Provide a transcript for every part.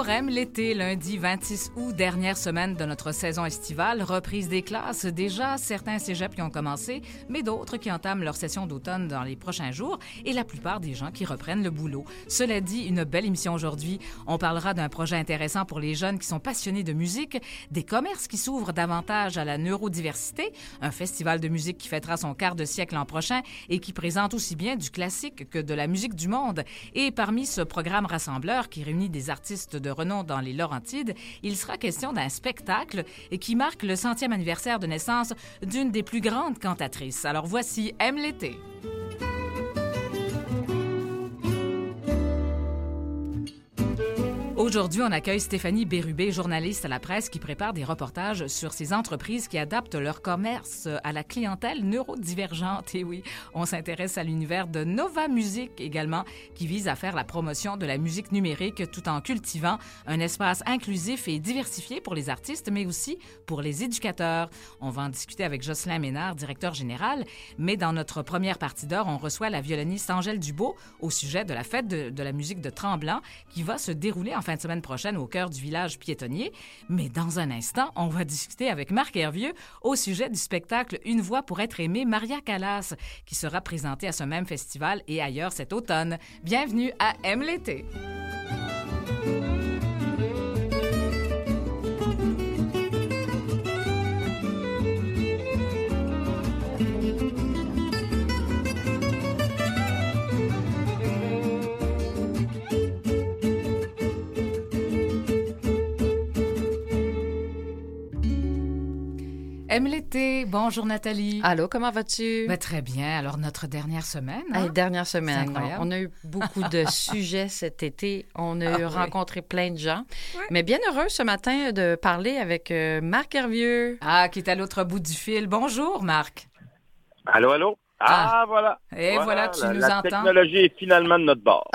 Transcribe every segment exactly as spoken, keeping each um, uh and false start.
Alors, aime l'été, lundi vingt-six août, dernière semaine de notre saison estivale, reprise des classes. Déjà, certains cégeps qui ont commencé, mais d'autres qui entament leur session d'automne dans les prochains jours et la plupart des gens qui reprennent le boulot. Cela dit, une belle émission aujourd'hui. On parlera d'un projet intéressant pour les jeunes qui sont passionnés de musique, des commerces qui s'ouvrent davantage à la neurodiversité, un festival de musique qui fêtera son quart de siècle l'an prochain et qui présente aussi bien du classique que de la musique du monde. Et parmi ce programme rassembleur qui réunit des artistes de renom dans les Laurentides, il sera question d'un spectacle qui marque le centième anniversaire de naissance d'une des plus grandes cantatrices. Alors voici Aime l'été. Aujourd'hui, on accueille Stéphanie Bérubé, journaliste à la presse qui prépare des reportages sur ces entreprises qui adaptent leur commerce à la clientèle neurodivergente. Et oui, on s'intéresse à l'univers de Nova Music également, qui vise à faire la promotion de la musique numérique tout en cultivant un espace inclusif et diversifié pour les artistes, mais aussi pour les éducateurs. On va en discuter avec Jocelyn Ménard, directeur général, mais dans notre première partie d'heure, on reçoit la violoniste Angèle Dubeau au sujet de la fête de, de la musique de Tremblant qui va se dérouler en fin de semaine prochaine au cœur du village piétonnier. Mais dans un instant, on va discuter avec Marc Hervieux au sujet du spectacle Une voix pour être aimée, Maria Callas, qui sera présenté à ce même festival et ailleurs cet automne. Bienvenue à Aime l'été. Aime l'été. Bonjour Nathalie. Allô, comment vas-tu? Ben, très bien. Alors, notre dernière semaine. Hein? Hey, dernière semaine. On a eu beaucoup de sujets cet été. On a ah, rencontré oui. plein de gens. Oui. Mais bien heureux ce matin de parler avec euh, Marc Hervieux. Ah, qui est à l'autre bout du fil. Bonjour, Marc. Allô, allô. Ah, ah, voilà. Et voilà, voilà tu la, nous la entends. La technologie est finalement de notre bord.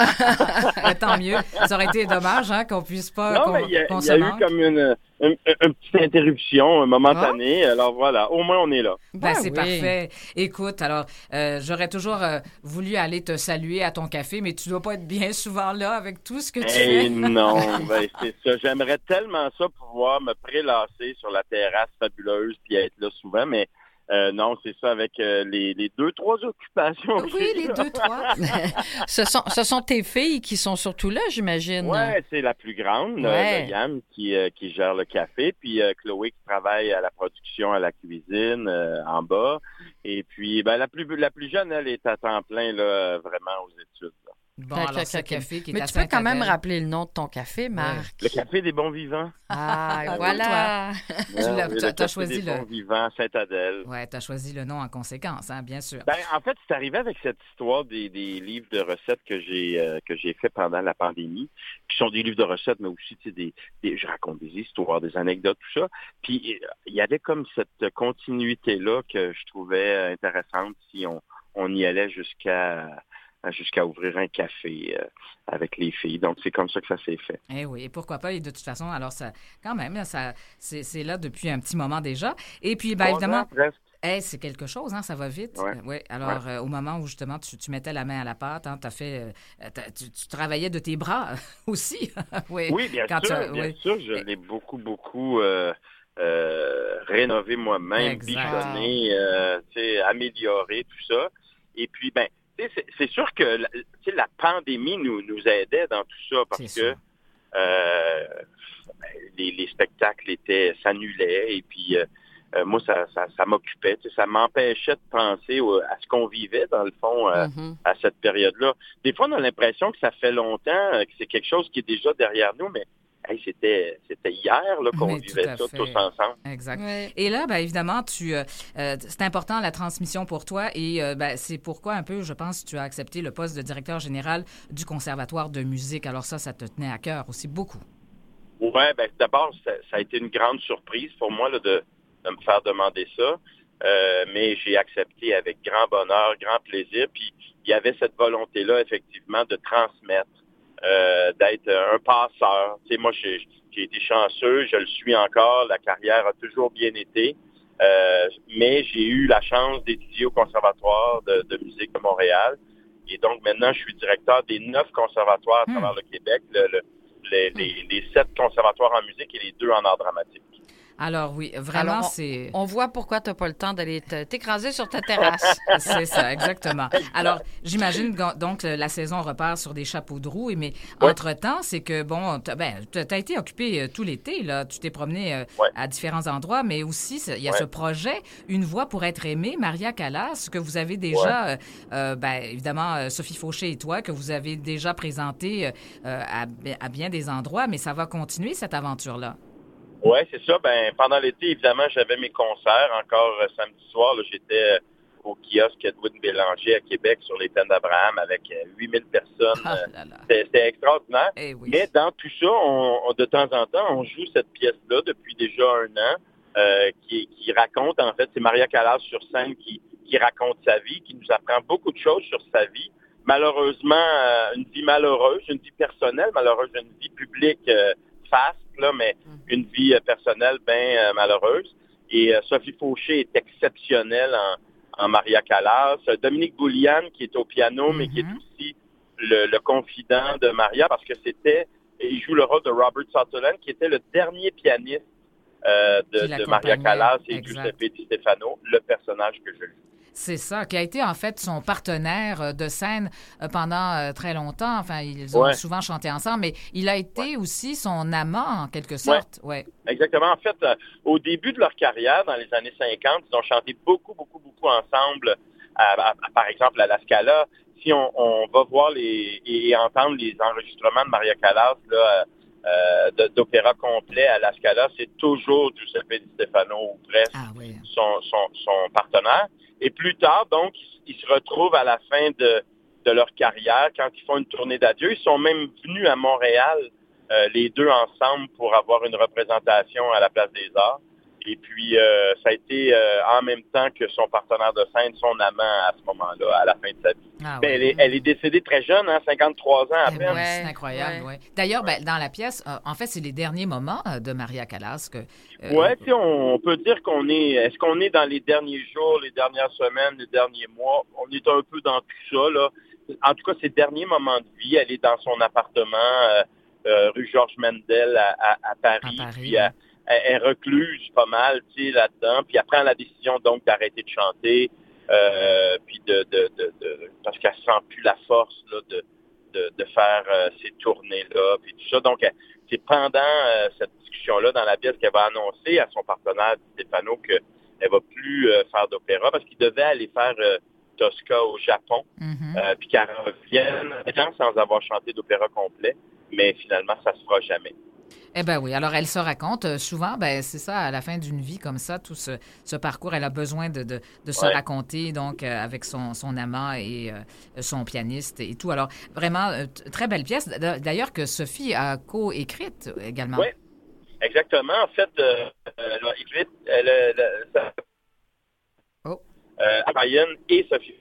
Tant mieux. Ça aurait été dommage hein, qu'on puisse pas... Non, qu'on, mais il y a, qu'on y a eu comme une, une, une petite interruption momentanée. Ah. Alors voilà, au moins on est là. Ben, ben c'est oui. parfait. Écoute, alors, euh, j'aurais toujours euh, voulu aller te saluer à ton café, mais tu dois pas être bien souvent là avec tout ce que tu hey, fais. Non, ben c'est ça. J'aimerais tellement ça pouvoir me prélasser sur la terrasse fabuleuse puis être là souvent, mais... Euh, non, c'est ça, avec euh, les, les deux, trois occupations. Oui, les deux, trois. ce, sont, ce sont tes filles qui sont surtout là, j'imagine. Oui, c'est la plus grande, ouais. euh, Yann, qui, euh, qui gère le café, puis euh, Chloé qui travaille à la production, à la cuisine, euh, en bas. Et puis, ben, la plus la plus jeune, elle est à temps plein, là, vraiment aux études. Là. Bon, alors, ce café qui est Mais à tu peux quand même Sainte-Adèle. rappeler le nom de ton café, Marc. Ouais. Le café des bons vivants. Ah, voilà. Tu l'as, oui, t'as, le t'as café choisi des le... bons vivants, Sainte-Adèle. Oui, tu as choisi le nom en conséquence, hein, bien sûr. Ben, en fait, c'est arrivé avec cette histoire des, des livres de recettes que j'ai euh, que j'ai fait pendant la pandémie, qui sont des livres de recettes, mais aussi, tu sais, des, des, je raconte des histoires, des anecdotes, tout ça. Puis, il y avait comme cette continuité-là que je trouvais intéressante si on, on y allait jusqu'à... jusqu'à ouvrir un café euh, avec les filles. Donc, c'est comme ça que ça s'est fait. Eh oui, et pourquoi pas. Et de toute façon, alors, ça, quand même, ça, c'est, c'est là depuis un petit moment déjà. Et puis, bien évidemment... Hey, c'est quelque chose, hein, ça va vite. Ouais. Oui. Alors, ouais. euh, au moment où, justement, tu, tu mettais la main à la pâte, hein, t'as fait, euh, t'as, tu, tu travaillais de tes bras aussi. oui. oui, bien Quand sûr. tu, bien oui. sûr, je l'ai beaucoup, beaucoup euh, euh, rénové moi-même, bichonné, euh, amélioré, tout ça. Et puis, ben c'est, c'est sûr que la, la pandémie nous, nous aidait dans tout ça parce c'est que euh, les, les spectacles étaient s'annulaient et puis euh, euh, moi, ça, ça, ça m'occupait. Ça m'empêchait de penser au, à ce qu'on vivait, dans le fond, euh, mm-hmm. à cette période-là. Des fois, on a l'impression que ça fait longtemps, que c'est quelque chose qui est déjà derrière nous, mais hey, c'était, c'était hier là, qu'on Mais vivait ça fait. tous ensemble. Exact. Ouais. Et là, bien évidemment, tu, euh, c'est important la transmission pour toi et euh, ben, c'est pourquoi un peu, je pense, tu as accepté le poste de directeur général du Conservatoire de musique. Alors ça, ça te tenait à cœur aussi beaucoup. Oui, bien d'abord, ça, ça a été une grande surprise pour moi là, de, de me faire demander ça. Euh, mais j'ai accepté avec grand bonheur, grand plaisir. Puis il y avait cette volonté-là, effectivement, de transmettre. Euh, d'être un passeur. Tu sais, moi, j'ai, j'ai été chanceux, je le suis encore, la carrière a toujours bien été, euh, mais j'ai eu la chance d'étudier au Conservatoire de, de musique de Montréal. Et donc, maintenant, je suis directeur des neuf conservatoires à travers mmh. le Québec. Le, le, les, les, les sept conservatoires en musique et les deux en art dramatique. Alors oui, vraiment, Alors, on, c'est... On voit pourquoi tu n'as pas le temps d'aller t'écraser sur ta terrasse. C'est ça, exactement. Alors, j'imagine donc la saison repart sur des chapeaux de roue, mais ouais. entre-temps, c'est que, bon, tu ben, as été occupé euh, tout l'été, là. Tu t'es promené euh, ouais. à différents endroits, mais aussi, il y a ouais. ce projet, Une voix pour être aimée, Maria Callas, que vous avez déjà, ouais. euh, euh, ben, évidemment, Sophie Fauché et toi, que vous avez déjà présenté euh, à, à bien des endroits, mais ça va continuer, cette aventure-là. Oui, c'est ça. Ben, pendant l'été, évidemment, j'avais mes concerts. Encore euh, samedi soir, là, j'étais euh, au kiosque Edwin Bélanger à Québec sur les Plaines d'Abraham avec euh, huit mille personnes. Ah, là, là. C'était, c'était extraordinaire. Eh oui. Mais dans tout ça, on, on, de temps en temps, on joue cette pièce-là depuis déjà un an euh, qui, qui raconte, en fait, c'est Maria Callas sur scène qui, qui raconte sa vie, qui nous apprend beaucoup de choses sur sa vie. Malheureusement, euh, une vie malheureuse, une vie personnelle malheureuse, une vie publique euh, faste, là, mais une vie euh, personnelle bien euh, malheureuse. Et euh, Sophie Fauché est exceptionnelle en, en Maria Callas. Dominique Bouliane, qui est au piano, mm-hmm. mais qui est aussi le, le confident de Maria, parce que c'était, il joue le rôle de Robert Sutherland, qui était le dernier pianiste euh, de, de Maria Callas et exact. Giuseppe Di Stefano, le personnage que je joue. C'est ça, qui a été en fait son partenaire de scène pendant très longtemps. Enfin, ils ont ouais. souvent chanté ensemble, mais il a été ouais. aussi son amant, en quelque sorte. Ouais. Ouais. Exactement. En fait, euh, au début de leur carrière, dans les années cinquante, ils ont chanté beaucoup, beaucoup, beaucoup ensemble, à, à, à, par exemple, à la Scala. Si on, on va voir les et, et entendre les enregistrements de Maria Callas, là, euh, de, d'opéra complet à la Scala, c'est toujours Giuseppe Di Stefano, ou presque, ah, oui. son, son, son partenaire. Et plus tard, donc, ils se retrouvent à la fin de, de leur carrière, quand ils font une tournée d'adieu. Ils sont même venus à Montréal, euh, les deux ensemble, pour avoir une représentation à la Place des Arts. Et puis, euh, ça a été euh, en même temps que son partenaire de scène, son amant à ce moment-là, à la fin de sa vie. Ah, ben, ouais. elle, est, elle est décédée très jeune, hein, cinquante-trois ans à eh peine. Ouais, c'est incroyable, ouais. ouais. D'ailleurs, ben, dans la pièce, euh, en fait, c'est les derniers moments euh, de Maria Callas que... Euh, oui, tu sais, on, on peut dire qu'on est... Est-ce qu'on est dans les derniers jours, les dernières semaines, les derniers mois? On est un peu dans tout ça, là. En tout cas, ses derniers moments de vie, elle est dans son appartement euh, euh, rue Georges Mendel à, à, à Paris. À Paris, puis elle, elle, elle recluse pas mal, tu sais, là-dedans. Puis elle prend la décision, donc, d'arrêter de chanter. Euh, puis de, de, de, de... Parce qu'elle sent plus la force, là, de, de, de faire euh, ces tournées-là, puis tout ça. Donc, elle, c'est pendant euh, cette discussion-là dans la pièce qu'elle va annoncer à son partenaire Stefano qu'elle ne va plus euh, faire d'opéra parce qu'il devait aller faire euh, Tosca au Japon, mm-hmm. euh, puis qu'elle revienne sans avoir chanté d'opéra complet, mais finalement, ça se fera jamais. Eh bien oui, alors elle se raconte euh, souvent, ben c'est ça, à la fin d'une vie comme ça, tout ce, ce parcours, elle a besoin de, de, de se ouais. raconter, donc euh, avec son, son amant et euh, son pianiste et tout. Alors vraiment, euh, très belle pièce, d'ailleurs que Sophie a co-écrite également. Oui, exactement. En fait, euh, elle a écrit, elle, elle, elle, oh. euh, Brian et Sophie.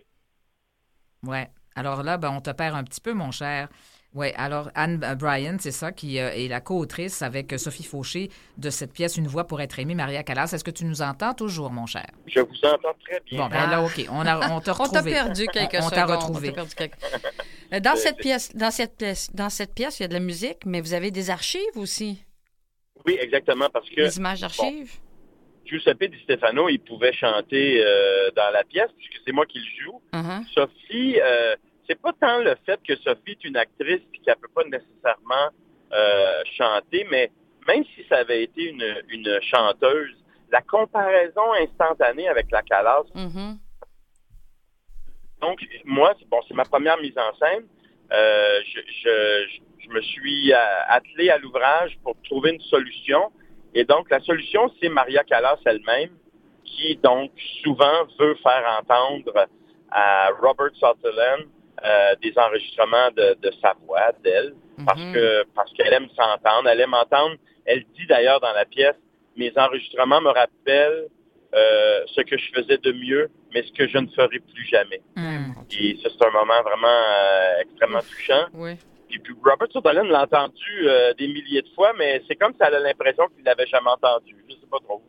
Ouais, alors là, ben, on te perd un petit peu, mon cher. Oui, alors Anne Bryan, c'est ça, qui euh, est la co-autrice avec Sophie Fauché de cette pièce Une voix pour être aimée, Maria Callas. Est-ce que tu nous entends toujours, mon cher? Je vous entends très bien. Bon, ben là, OK, on, a, on t'a retrouvé. On t'a perdu quelques on, on secondes. t'a retrouvé. On t'a perdu quelques... Dans cette pièce, dans cette pièce, dans cette pièce, il y a de la musique, mais vous avez des archives aussi. Oui, exactement, parce que... Des images d'archives? Bon, Giuseppe Di Stefano, il pouvait chanter euh, dans la pièce, puisque c'est moi qui le joue. Uh-huh. Sophie... Euh, c'est pas tant le fait que Sophie est une actrice et qu'elle peut pas nécessairement euh, chanter, mais même si ça avait été une, une chanteuse, la comparaison instantanée avec la Callas. Mm-hmm. Donc, moi, c'est, bon, c'est ma première mise en scène. Euh, je, je, je me suis attelé à l'ouvrage pour trouver une solution. Et donc, la solution, c'est Maria Callas elle-même, qui, donc, souvent veut faire entendre à Robert Sutherland Euh, des enregistrements de, de sa voix, d'elle, mm-hmm. parce que parce qu'elle aime s'entendre, elle aime entendre. Elle dit d'ailleurs dans la pièce, mes enregistrements me rappellent euh, ce que je faisais de mieux, mais ce que je ne ferai plus jamais. Mm. Et ça, c'est un moment vraiment euh, extrêmement Ouf. touchant. Oui. Et puis Robert Sutherland l'a entendu euh, des milliers de fois, mais c'est comme si elle a l'impression qu'il l'avait jamais entendu. Je sais pas trop.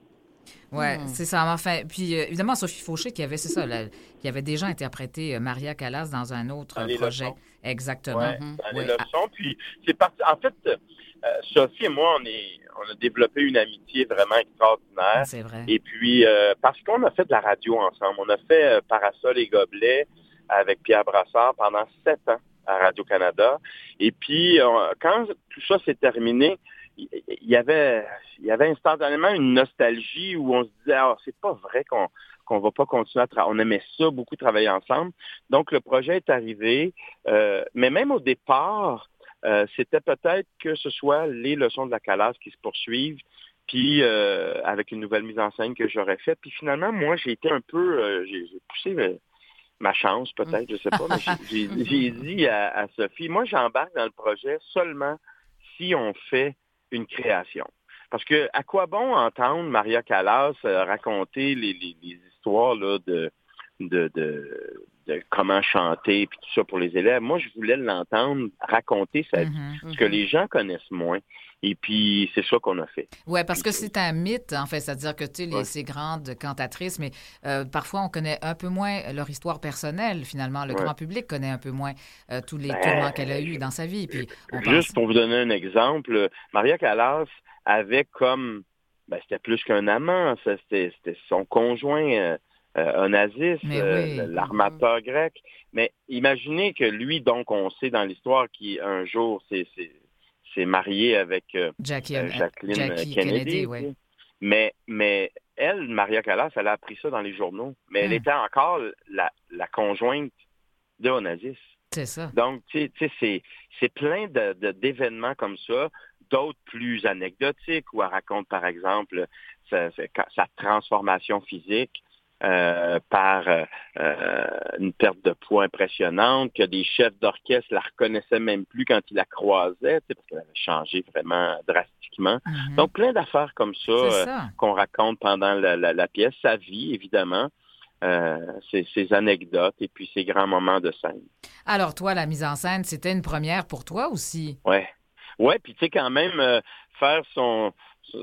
Oui, mmh. c'est ça. Enfin, puis euh, évidemment, Sophie Fauché qui avait, c'est ça, la, qui avait déjà interprété Maria Callas dans un autre dans projet. Leçons. Exactement. Ouais, mmh. dans oui. les leçons. Puis c'est parti. En fait, euh, Sophie et moi, on est, on a développé une amitié vraiment extraordinaire. C'est vrai. Et puis euh, parce qu'on a fait de la radio ensemble, on a fait euh, Parasol et Gobelets avec Pierre Brassard pendant sept ans à Radio-Canada. Et puis euh, quand tout ça s'est terminé, il y avait, il y avait instantanément une nostalgie où on se disait, ah, c'est pas vrai qu'on qu'on va pas continuer à travailler. On aimait ça, beaucoup travailler ensemble. Donc, le projet est arrivé. Euh, mais même au départ, euh, c'était peut-être que ce soit les leçons de la Callas qui se poursuivent, puis euh, avec une nouvelle mise en scène que j'aurais faite. Puis finalement, moi, j'ai été un peu, euh, j'ai, j'ai poussé euh, ma chance, peut-être, je sais pas, mais j'ai, j'ai, j'ai dit à, à Sophie, moi, j'embarque dans le projet seulement si on fait une création. Parce que à quoi bon entendre Maria Callas euh, raconter les, les, les histoires là, de, de, de, de comment chanter et tout ça pour les élèves. Moi, je voulais l'entendre raconter sa vie, mm-hmm. ce que les gens connaissent moins. Et puis, c'est ça qu'on a fait. Oui, parce que c'est un mythe, en fait, c'est-à-dire que, tu sais, ouais. ces grandes cantatrices, mais euh, parfois, on connaît un peu moins leur histoire personnelle, finalement. Le ouais. grand public connaît un peu moins euh, tous les ben, tourments qu'elle a eus dans sa vie. Puis on juste pense... pour vous donner un exemple, Maria Callas avait comme, ben, c'était plus qu'un amant, ça, c'était, c'était son conjoint euh, euh, Onassis, oui. euh, l'armateur mm-hmm. grec. Mais imaginez que lui, donc, on sait dans l'histoire qu'un jour, c'est... c'est s'est marié avec euh, Jackie, euh, Jacqueline Jackie Kennedy. Kennedy ouais. mais, mais elle, Maria Callas, elle a appris ça dans les journaux. Mais elle mm. était encore la, la conjointe de Onassis. C'est ça. Donc, tu sais, c'est, c'est plein de, de, d'événements comme ça, d'autres plus anecdotiques, où elle raconte, par exemple, sa, sa transformation physique. Euh, par euh, une perte de poids impressionnante, que des chefs d'orchestre la reconnaissaient même plus quand ils la croisaient, parce qu'elle avait changé vraiment drastiquement. Mm-hmm. Donc, plein d'affaires comme ça, euh, ça. qu'on raconte pendant la, la, la pièce, sa vie, évidemment, euh, ses, ses anecdotes et puis ses grands moments de scène. Alors, toi, la mise en scène, c'était une première pour toi aussi? Oui. Oui, puis tu sais, quand même, euh, faire son...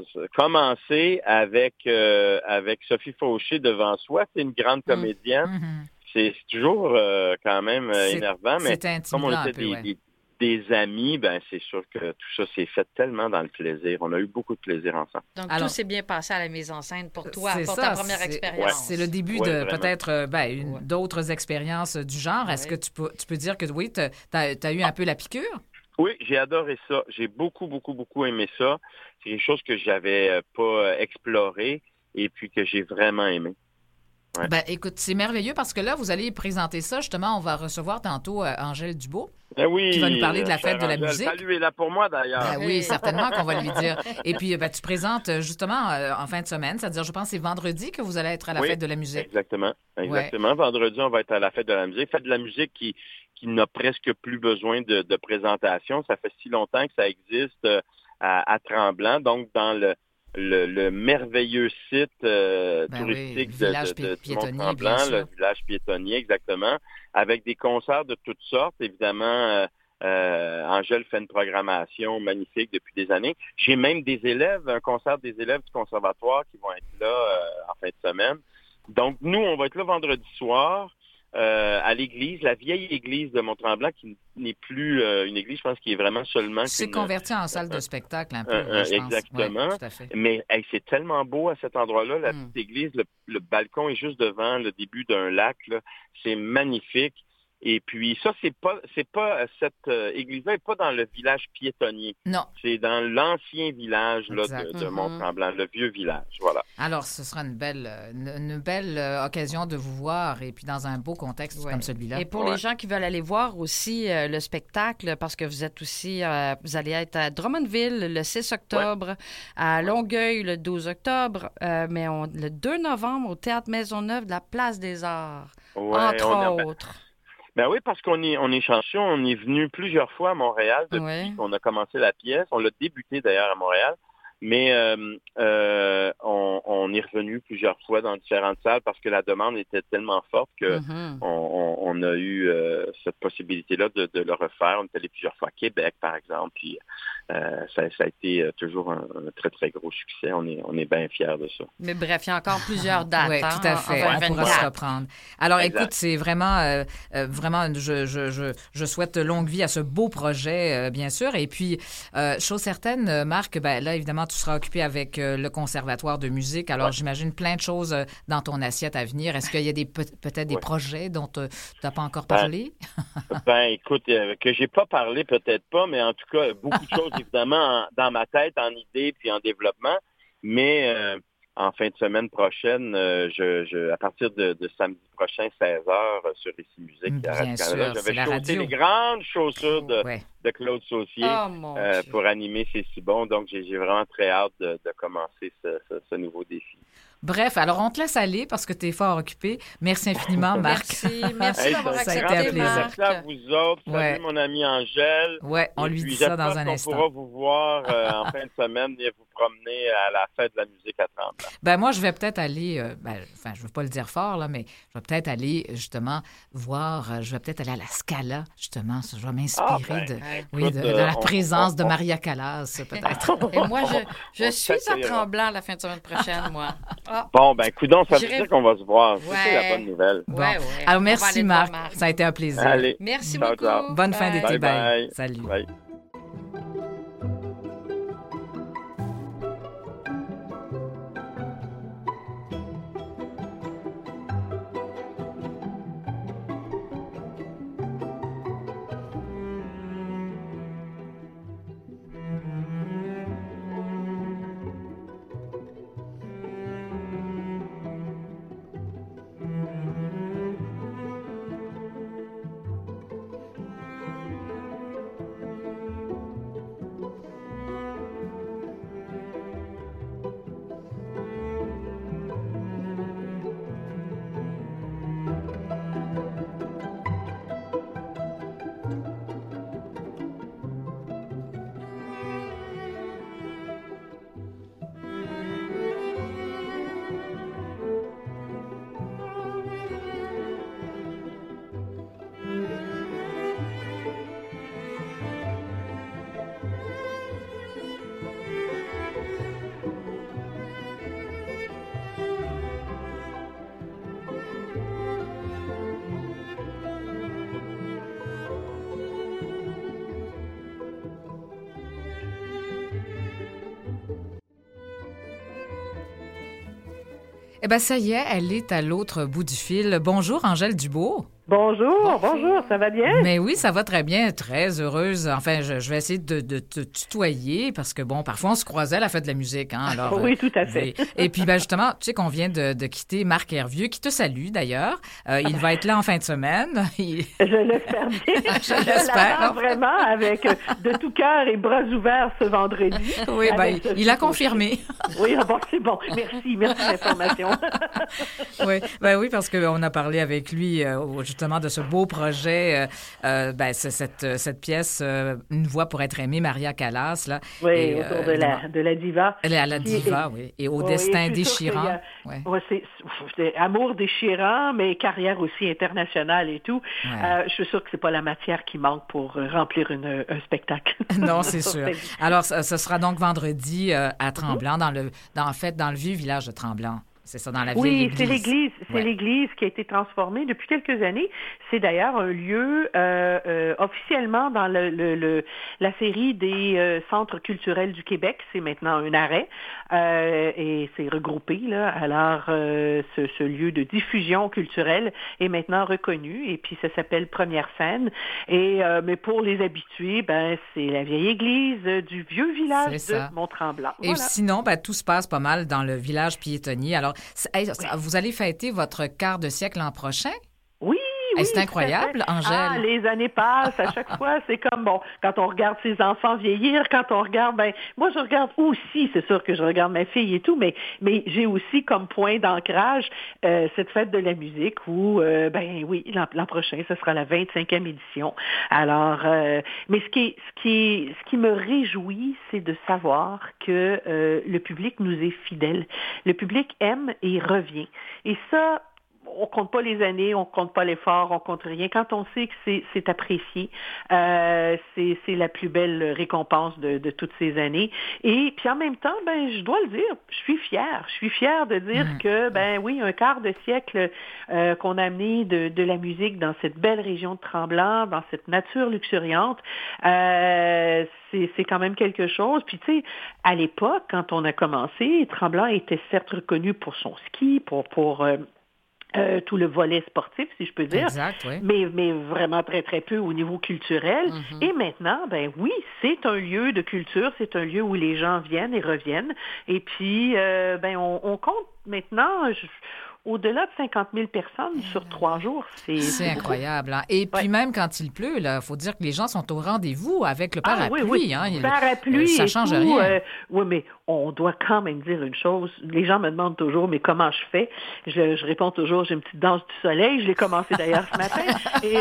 commencer avec euh, avec Sophie Fauché devant soi, c'est une grande comédienne. Mm-hmm. C'est, c'est toujours euh, quand même euh, énervant, mais comme on était peu, des, ouais. des, des amis, ben c'est sûr que tout ça s'est fait tellement dans le plaisir. On a eu beaucoup de plaisir ensemble. Donc Alors, tout s'est bien passé à la mise en scène pour toi, pour ça, ta première c'est, expérience. Ouais. C'est le début ouais, de vraiment. peut-être ben, une, ouais. d'autres expériences du genre. Ouais. Est-ce que tu peux, tu peux dire que oui, tu as eu un peu la piqûre? Oui, j'ai adoré ça. J'ai beaucoup, beaucoup, beaucoup aimé ça. C'est quelque chose que j'avais pas exploré et puis que j'ai vraiment aimé. Ouais. Ben, écoute, c'est merveilleux parce que là, vous allez présenter ça. Justement, on va recevoir tantôt euh, Angèle Dubeau. Ben oui, qui va nous parler de la fête de la Angèle, musique. Salut, est là pour moi d'ailleurs. Ben oui, certainement qu'on va lui dire. Et puis, ben, tu présentes justement euh, en fin de semaine, c'est-à-dire, je pense, c'est vendredi que vous allez être à la oui, fête de la musique. Exactement, exactement. Ouais. Vendredi, on va être à la fête de la musique. Fête de la musique qui, qui n'a presque plus besoin de, de présentation. Ça fait si longtemps que ça existe euh, à, à Tremblant, donc dans le Le, le merveilleux site euh, ben touristique oui, de, de, de, de Mont-Tremblant, le village piétonnier, exactement, avec des concerts de toutes sortes. Évidemment, euh, euh, Angèle fait une programmation magnifique depuis des années. J'ai même des élèves, un concert des élèves du conservatoire qui vont être là euh, en fin de semaine. Donc, nous, on va être là vendredi soir. Euh, à l'église, la vieille église de Mont-Tremblant, qui n'est plus euh, une église, je pense, qui est vraiment seulement... C'est converti en salle de spectacle un peu, un, un, je exactement. pense. Ouais, tout à fait. Mais hey, c'est tellement beau à cet endroit-là, la mm. petite église, le, le balcon est juste devant le début d'un lac, là. C'est magnifique. Et puis ça, c'est pas, c'est pas cette euh, église-là n'est pas dans le village piétonnier. Non. C'est dans l'ancien village là, de, de mm-hmm. Mont-Tremblant, le vieux village. Voilà. Alors, ce sera une belle, une, une belle euh, occasion de vous voir et puis dans un beau contexte ouais. comme celui-là. Et pour ouais. les gens qui veulent aller voir aussi euh, le spectacle, parce que vous êtes aussi, euh, vous allez être à Drummondville le six octobre, ouais. à Longueuil le douze octobre, euh, mais on, le deux novembre au Théâtre Maisonneuve de la Place des Arts, ouais, entre on autres. A... Ben oui, parce qu'on est, on est chanceux. On est venu plusieurs fois à Montréal depuis ouais. qu'on a commencé la pièce. On l'a débuté d'ailleurs à Montréal. Mais euh, euh, on, on est revenu plusieurs fois dans différentes salles parce que la demande était tellement forte que mm-hmm. on, on, on a eu euh, cette possibilité-là de, de le refaire. On est allé plusieurs fois à Québec, par exemple. Puis euh, ça, ça a été euh, toujours un, un très, très gros succès. On est, on est bien fiers de ça. Mais bref, il y a encore plusieurs dates. Oui, hein, tout à fait. en, en on pourra se reprendre. Alors, exact. Écoute, c'est vraiment, euh, euh, vraiment, je, je, je, je souhaite longue vie à ce beau projet, euh, bien sûr. Et puis, euh, chose certaine, Marc, ben, là, évidemment, tu seras occupé avec euh, le Conservatoire de musique. Alors, ouais. j'imagine plein de choses euh, dans ton assiette à venir. Est-ce qu'il y a des, peut- peut-être des ouais. projets dont tu n'as pas encore parlé? Ben, ben écoute, euh, que j'ai pas parlé, peut-être pas, mais en tout cas, beaucoup de choses, évidemment, en, dans ma tête, en idée puis en développement. Mais euh, en fin de semaine prochaine, euh, je, je, à partir de, de samedi prochain, seize heures, sur Ici Musique, Bien à sûr, Canada, je vais chausser les grandes chaussures de, ouais. de Claude Saucier oh, euh, pour animer C'est si bon. Donc, j'ai, j'ai vraiment très hâte de, de commencer ce, ce, ce nouveau défi. Bref, alors on te laisse aller parce que tu es fort occupé. Merci infiniment, Marc. Merci, merci hey, d'avoir accepté, ça a été un plaisir. Merci à vous autres. Salut ouais. mon ami Angèle. Oui, on Et lui puis, dit ça dans un qu'on instant. On pourra vous voir euh, en fin de semaine et vous promener à la fête de la musique à Tremblant. Ben moi, je vais peut-être aller, euh, ben, enfin, je ne veux pas le dire fort, là, mais je vais peut-être aller, justement, voir, euh, je vais peut-être aller à la Scala, justement. Je vais m'inspirer ah, ben, de, écoute, oui, de, de la on, présence on, on, de Maria Callas, peut-être. Et moi, je, je suis à Tremblant la fin de semaine prochaine, moi. Oh. Bon, ben, coudonc, ça veut dire qu'on va se voir. Ouais. C'est la bonne nouvelle. Bon. Ouais, ouais. Alors, merci, Marc. Marc. Ça a été un plaisir. Allez. Merci ciao, beaucoup. Ciao. Bonne bye. fin d'été. Bye. Bye. Bye. Salut. Bye. Eh bien, ça y est, elle est à l'autre bout du fil. Bonjour, Angèle Dubourg. Bonjour, bonjour, ça va bien? Mais oui, ça va très bien, très heureuse. Enfin, je, je vais essayer de, de te tutoyer parce que, bon, parfois, on se croisait à la fête de la musique. Hein, alors, oui, tout à fait. Et, et puis, ben, justement, tu sais qu'on vient de, de quitter Marc Hervieux, qui te salue, d'ailleurs. Euh, il va être là en fin de semaine. Il... Je l'espère bien. je l'espère. Vraiment, avec de tout cœur et bras ouverts ce vendredi. Oui, ben, il, il a confirmé. Oui, bon, c'est bon. Merci, merci de l'information. oui, ben oui, parce qu'on a parlé avec lui, euh, justement, de ce beau projet, euh, euh, ben, c'est cette, cette pièce, euh, Une voix pour être aimée, Maria Callas. Là, oui, et, autour euh, de, la, de la diva. Elle est à la diva, et, oui, et au oui, destin déchirant. A, ouais. Ouais, c'est, c'est amour déchirant, mais carrière aussi internationale et tout. Ouais. Euh, je suis sûre que c'est pas la matière qui manque pour remplir une, un spectacle. Non, c'est sûr. Alors, ce sera donc vendredi euh, à Tremblant, dans le, dans, en fait, dans le vieux village de Tremblant. C'est ça, dans la vieille oui, église. c'est l'église. C'est ouais. l'église qui a été transformée depuis quelques années. C'est d'ailleurs un lieu euh, euh, officiellement dans le, le, le, la série des euh, centres culturels du Québec. C'est maintenant un arrêt euh, et c'est regroupé. Là. Alors, euh, ce, ce lieu de diffusion culturelle est maintenant reconnu et puis ça s'appelle Première Scène. Et euh, mais pour les habitués, ben c'est la vieille église du vieux village de Mont-Tremblant. Et voilà. Sinon, ben, tout se passe pas mal dans le village piétonnier. Alors, Hey, vous allez fêter votre quart de siècle l'an prochain? Oui, oui. Hey, c'est incroyable, Angèle. Ah, les années passent. À chaque fois, c'est comme, bon, quand on regarde ses enfants vieillir, quand on regarde, ben, moi, je regarde aussi, c'est sûr que je regarde ma fille et tout, mais, mais j'ai aussi comme point d'ancrage euh, cette fête de la musique où, euh, ben oui, l'an, l'an prochain, ce sera la vingt-cinquième édition. Alors, euh, mais ce qui, est, ce, qui est, ce qui me réjouit, c'est de savoir que euh, le public nous est fidèle. Le public aime et revient. Et ça, on compte pas les années, on compte pas l'effort, on compte rien. Quand on sait que c'est, c'est apprécié, euh, c'est, c'est la plus belle récompense de, de toutes ces années. Et puis en même temps, ben je dois le dire, je suis fière. Je suis fière de dire mmh. que, ben oui, un quart de siècle euh, qu'on a amené de, de la musique dans cette belle région de Tremblant, dans cette nature luxuriante, euh, c'est, c'est quand même quelque chose. Puis tu sais, à l'époque, quand on a commencé, Tremblant était certes reconnu pour son ski, pour pour euh, euh, tout le volet sportif, si je peux dire, exact, oui. mais mais vraiment très très peu au niveau culturel. Mm-hmm. Et maintenant, ben oui, c'est un lieu de culture, c'est un lieu où les gens viennent et reviennent. Et puis, euh, ben on, on compte maintenant. Je, Au-delà de cinquante mille personnes sur trois jours, c'est... C'est, c'est incroyable. Hein? Et puis ouais. même quand il pleut, il faut dire que les gens sont au rendez-vous avec le parapluie. Ah, oui, oui. Hein? Parapluie, euh, ça change tout, rien. Euh, oui, mais on doit quand même dire une chose. Les gens me demandent toujours, mais comment je fais? Je, je réponds toujours, j'ai une petite danse du soleil. Je l'ai commencé d'ailleurs ce matin. Et,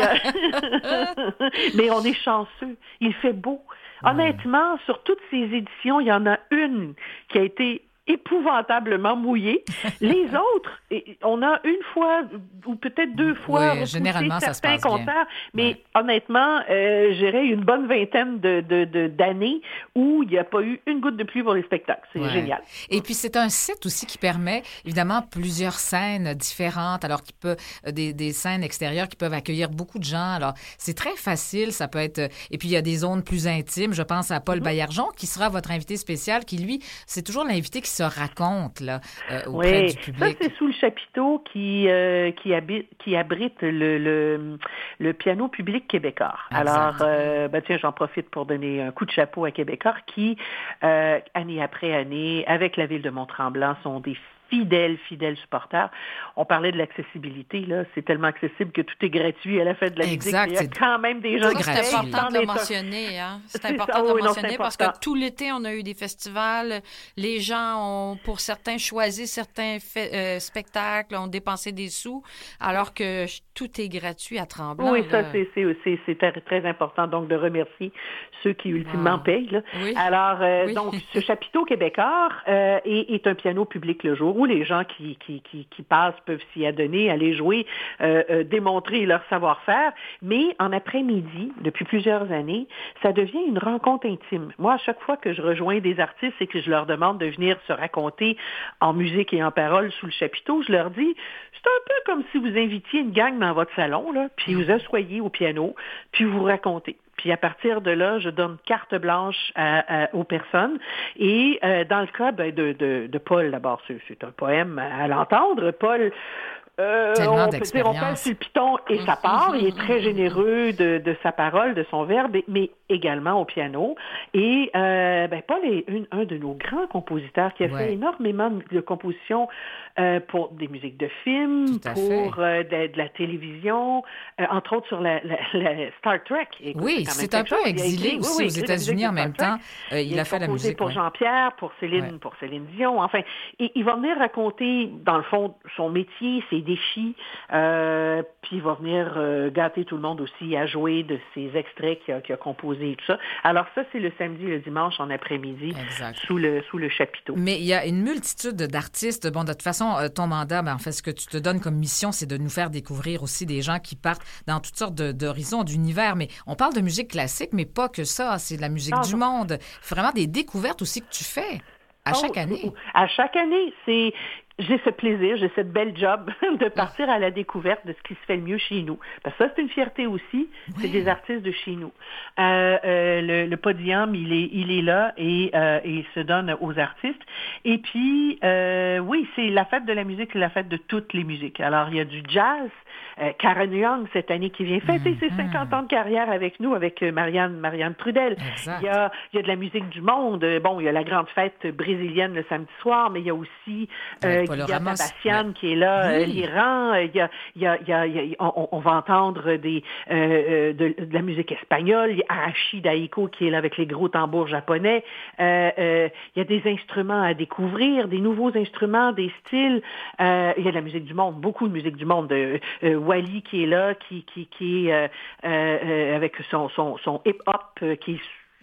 euh... mais on est chanceux. Il fait beau. Ouais. Honnêtement, sur toutes ces éditions, il y en a une qui a été épouvantablement mouillé. Les autres, on a une fois ou peut-être deux fois oui, généralement, ça se passe concerts, bien. mais ouais. honnêtement, euh, j'irais une bonne vingtaine de, de, de, d'années où il n'y a pas eu une goutte de pluie pour les spectacles. C'est ouais. génial. Et puis, c'est un site aussi qui permet, évidemment, plusieurs scènes différentes, alors qu'il peut, des, des scènes extérieures qui peuvent accueillir beaucoup de gens. Alors, c'est très facile, ça peut être... Et puis, il y a des zones plus intimes. Je pense à Paul mm-hmm. Baillargeon, qui sera votre invité spécial, qui, lui, c'est toujours l'invité qui se raconte là, euh, auprès oui, du public. Ça, c'est sous le chapiteau qui, euh, qui, habite, qui abrite le, le, le piano public Québécois. Exact. Alors, euh, ben, tiens, j'en profite pour donner un coup de chapeau à Québécois qui, euh, année après année, avec la ville de Mont-Tremblant, sont des fidèles, fidèles supporters. On parlait de l'accessibilité, là. C'est tellement accessible que tout est gratuit à la fête de la exact, musique. Il y a quand même des gens qui C'est important de le mentionner, hein. C'est, c'est important ça, de le oui, mentionner non, parce que tout l'été, on a eu des festivals. Les gens ont, pour certains, choisi certains fait, euh, spectacles, ont dépensé des sous, alors que tout est gratuit à Tremblant. Oui, là. ça, c'est, c'est, c'est, c'est très important, donc, de remercier ceux qui, ultimement, wow. payent, là. Oui. Alors, euh, oui. donc, ce chapiteau Québécois euh, est, est un piano public le jour où les gens qui, qui, qui, qui passent peuvent s'y adonner, aller jouer, euh, euh, démontrer leur savoir-faire. Mais en après-midi, depuis plusieurs années, ça devient une rencontre intime. Moi, à chaque fois que je rejoins des artistes et que je leur demande de venir se raconter en musique et en paroles sous le chapiteau, je leur dis, c'est un peu comme si vous invitiez une gang dans votre salon, là, puis vous asseyez au piano, puis vous racontez. Puis à partir de là, je donne carte blanche à, à, aux personnes. Et euh, dans le cas ben, de, de, de Paul, d'abord, c'est, c'est un poème à l'entendre. Paul, euh, on peut dire, on pèse sur le piton et ça part. Il est très généreux de, de sa parole, de son verbe, mais également au piano. Et euh, ben, Paul est une, un de nos grands compositeurs qui a ouais. fait énormément de compositions euh, pour des musiques de films, pour euh, de, de la télévision, euh, entre autres sur la, la, la Star Trek. Écoute, oui, c'est, c'est un peu exilé écrit, aussi oui, oui, aux États-Unis en même temps. Euh, il, il a fait la musique. pour ouais. Jean-Pierre, pour Céline, ouais. pour Céline Dion. Enfin, et il va venir raconter, dans le fond, son métier, ses défis, euh, puis il va venir euh, gâter tout le monde aussi à jouer de ses extraits qu'il a, qu'il a composés et tout ça. Alors ça, c'est le samedi et le dimanche en après-midi, exact. sous le sous le chapiteau. Mais il y a une multitude d'artistes. Bon, de toute façon, ton mandat, ben, en fait, ce que tu te donnes comme mission, c'est de nous faire découvrir aussi des gens qui partent dans toutes sortes de, d'horizons, d'univers. Mais on parle de musique classique, mais pas que ça. C'est de la musique ah, du non. monde. Vraiment des découvertes aussi que tu fais à oh, chaque année. À chaque année, c'est... J'ai ce plaisir, j'ai cette belle job de partir à la découverte de ce qui se fait le mieux chez nous. Parce que ça, c'est une fierté aussi, oui. C'est des artistes de chez nous. Euh, euh, le, le podium, il est, il est là et, euh, et il se donne aux artistes. Et puis, euh, oui, c'est la fête de la musique, c'est la fête de toutes les musiques. Alors, il y a du jazz. Euh, Karen Young, cette année qui vient fêter mm-hmm. ses cinquante ans de carrière avec nous, avec Marianne, Marianne Trudel. Exact. Il y a, il y a de la musique du monde. Bon, il y a la grande fête brésilienne le samedi soir, mais il y a aussi euh, Guillaume Tabassian ouais. qui est là, oui. euh, l'Iran. Il y a, il y a, il y a, il y a on, on va entendre des, euh, de, de la musique espagnole. Il y a Arashi Daiko qui est là avec les gros tambours japonais. Euh, euh, il y a des instruments à découvrir, des nouveaux instruments, des styles. Euh, il y a de la musique du monde, beaucoup de musique du monde. Euh, euh, Wally qui est là, qui qui qui est euh, euh, avec son son son hip-hop euh, qui est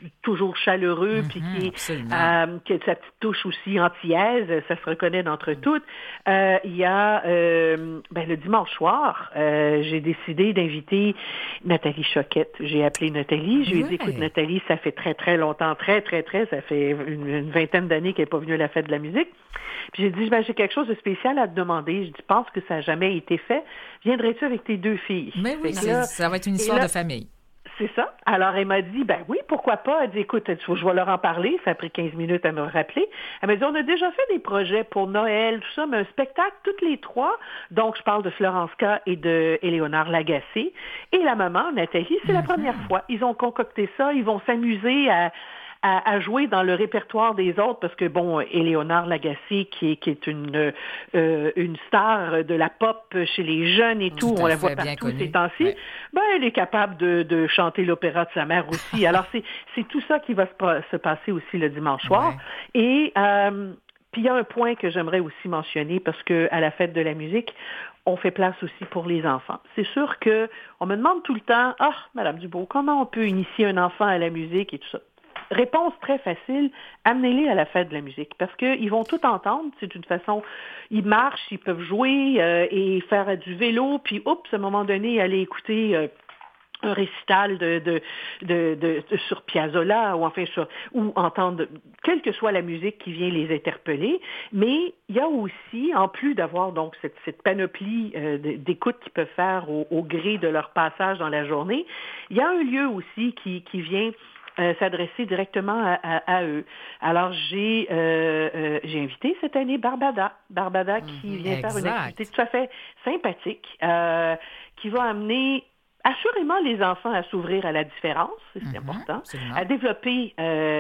toujours chaleureux, Mm-hmm, puis qui, euh, qui a sa petite touche aussi antillaise, ça se reconnaît d'entre toutes. Euh, il y a euh, ben, le dimanche soir, euh, j'ai décidé d'inviter Nathalie Choquette. J'ai appelé Nathalie, je lui ai ouais. dit, écoute Nathalie, ça fait très très longtemps, très très très, ça fait une, une vingtaine d'années qu'elle n'est pas venue à la fête de la musique. Puis j'ai dit, ben, j'ai quelque chose de spécial à te demander. Je dis, pense que ça n'a jamais été fait. Viendrais-tu avec tes deux filles? Mais oui, là, ça va être une histoire là, de famille. C'est ça. Alors, elle m'a dit, ben oui, pourquoi pas? Elle dit, écoute, je vais leur en parler. Ça a pris quinze minutes à me rappeler. Elle m'a dit, on a déjà fait des projets pour Noël, tout ça, mais un spectacle, toutes les trois. Donc, je parle de Florence K. et de Éléonore Lagacé. Et la maman, Nathalie, c'est mm-hmm. la première fois. Ils ont concocté ça. Ils vont s'amuser à... À, à jouer dans le répertoire des autres, parce que, bon, Éléonore Lagacé, qui est, qui est une, euh, une star de la pop chez les jeunes et tout, tout on la voit partout ces temps-ci, ouais. ben, elle est capable de, de chanter l'opéra de sa mère aussi. Alors, c'est, c'est tout ça qui va se, se passer aussi le dimanche soir. Ouais. Et euh, puis, il y a un point que j'aimerais aussi mentionner, parce que à la fête de la musique, on fait place aussi pour les enfants. C'est sûr que on me demande tout le temps, « Ah, Madame Dubois, comment on peut initier un enfant à la musique et tout ça? » Réponse très facile, amenez-les à la fête de la musique, parce qu'ils vont tout entendre, c'est d'une façon, ils marchent, ils peuvent jouer euh, et faire du vélo, puis oups, à un moment donné, aller écouter euh, un récital de, de, de, de, de sur Piazzolla, ou enfin sur, ou entendre, quelle que soit la musique qui vient les interpeller, mais il y a aussi, en plus d'avoir donc cette, cette panoplie euh, d'écoute qu'ils peuvent faire au, au gré de leur passage dans la journée, il y a un lieu aussi qui, qui vient Euh, s'adresser directement à, à, à eux. Alors, j'ai euh, euh, j'ai invité cette année Barbada. Barbada qui vient exact. faire une activité tout à fait sympathique, euh, qui va amener assurément les enfants à s'ouvrir à la différence, c'est mm-hmm, important, absolument. À développer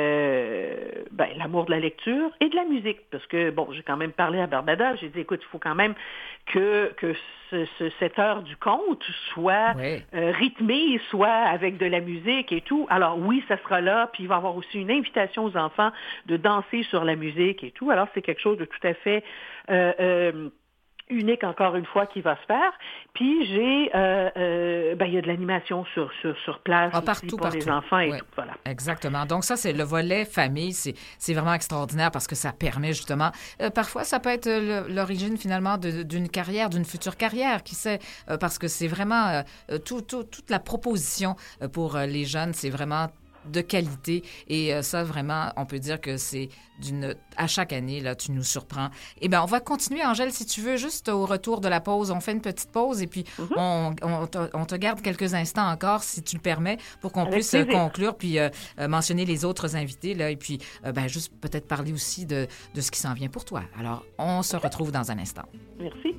euh, ben, l'amour de la lecture et de la musique, parce que, bon, j'ai quand même parlé à Barbada, j'ai dit, écoute, il faut quand même que, que ce, ce, cette heure du conte soit oui. euh, rythmée, soit avec de la musique et tout. Alors oui, ça sera là, puis il va y avoir aussi une invitation aux enfants de danser sur la musique et tout. Alors c'est quelque chose de tout à fait... Euh, euh, unique encore une fois qui va se faire. Puis j'ai, euh, euh, ben il y a de l'animation sur sur sur place ah, aussi partout, pour partout. les enfants et ouais. tout. Voilà. Exactement. Donc ça c'est le volet famille, c'est c'est vraiment extraordinaire parce que ça permet justement. Euh, parfois ça peut être le, l'origine finalement de, d'une carrière, d'une future carrière, qui sait, euh, parce que c'est vraiment euh, tout, tout toute la proposition pour euh, les jeunes, c'est vraiment de qualité et euh, ça vraiment on peut dire que c'est d'une à chaque année là tu nous surprends. Eh bien on va continuer Angèle si tu veux, juste au retour de la pause on fait une petite pause et puis mm-hmm. on, on, te, on te garde quelques instants encore si tu le permets pour qu'on Avec puisse plaisir. conclure puis euh, euh, mentionner les autres invités là et puis euh, ben juste peut-être parler aussi de, de ce qui s'en vient pour toi. Alors on se retrouve dans un instant. Merci.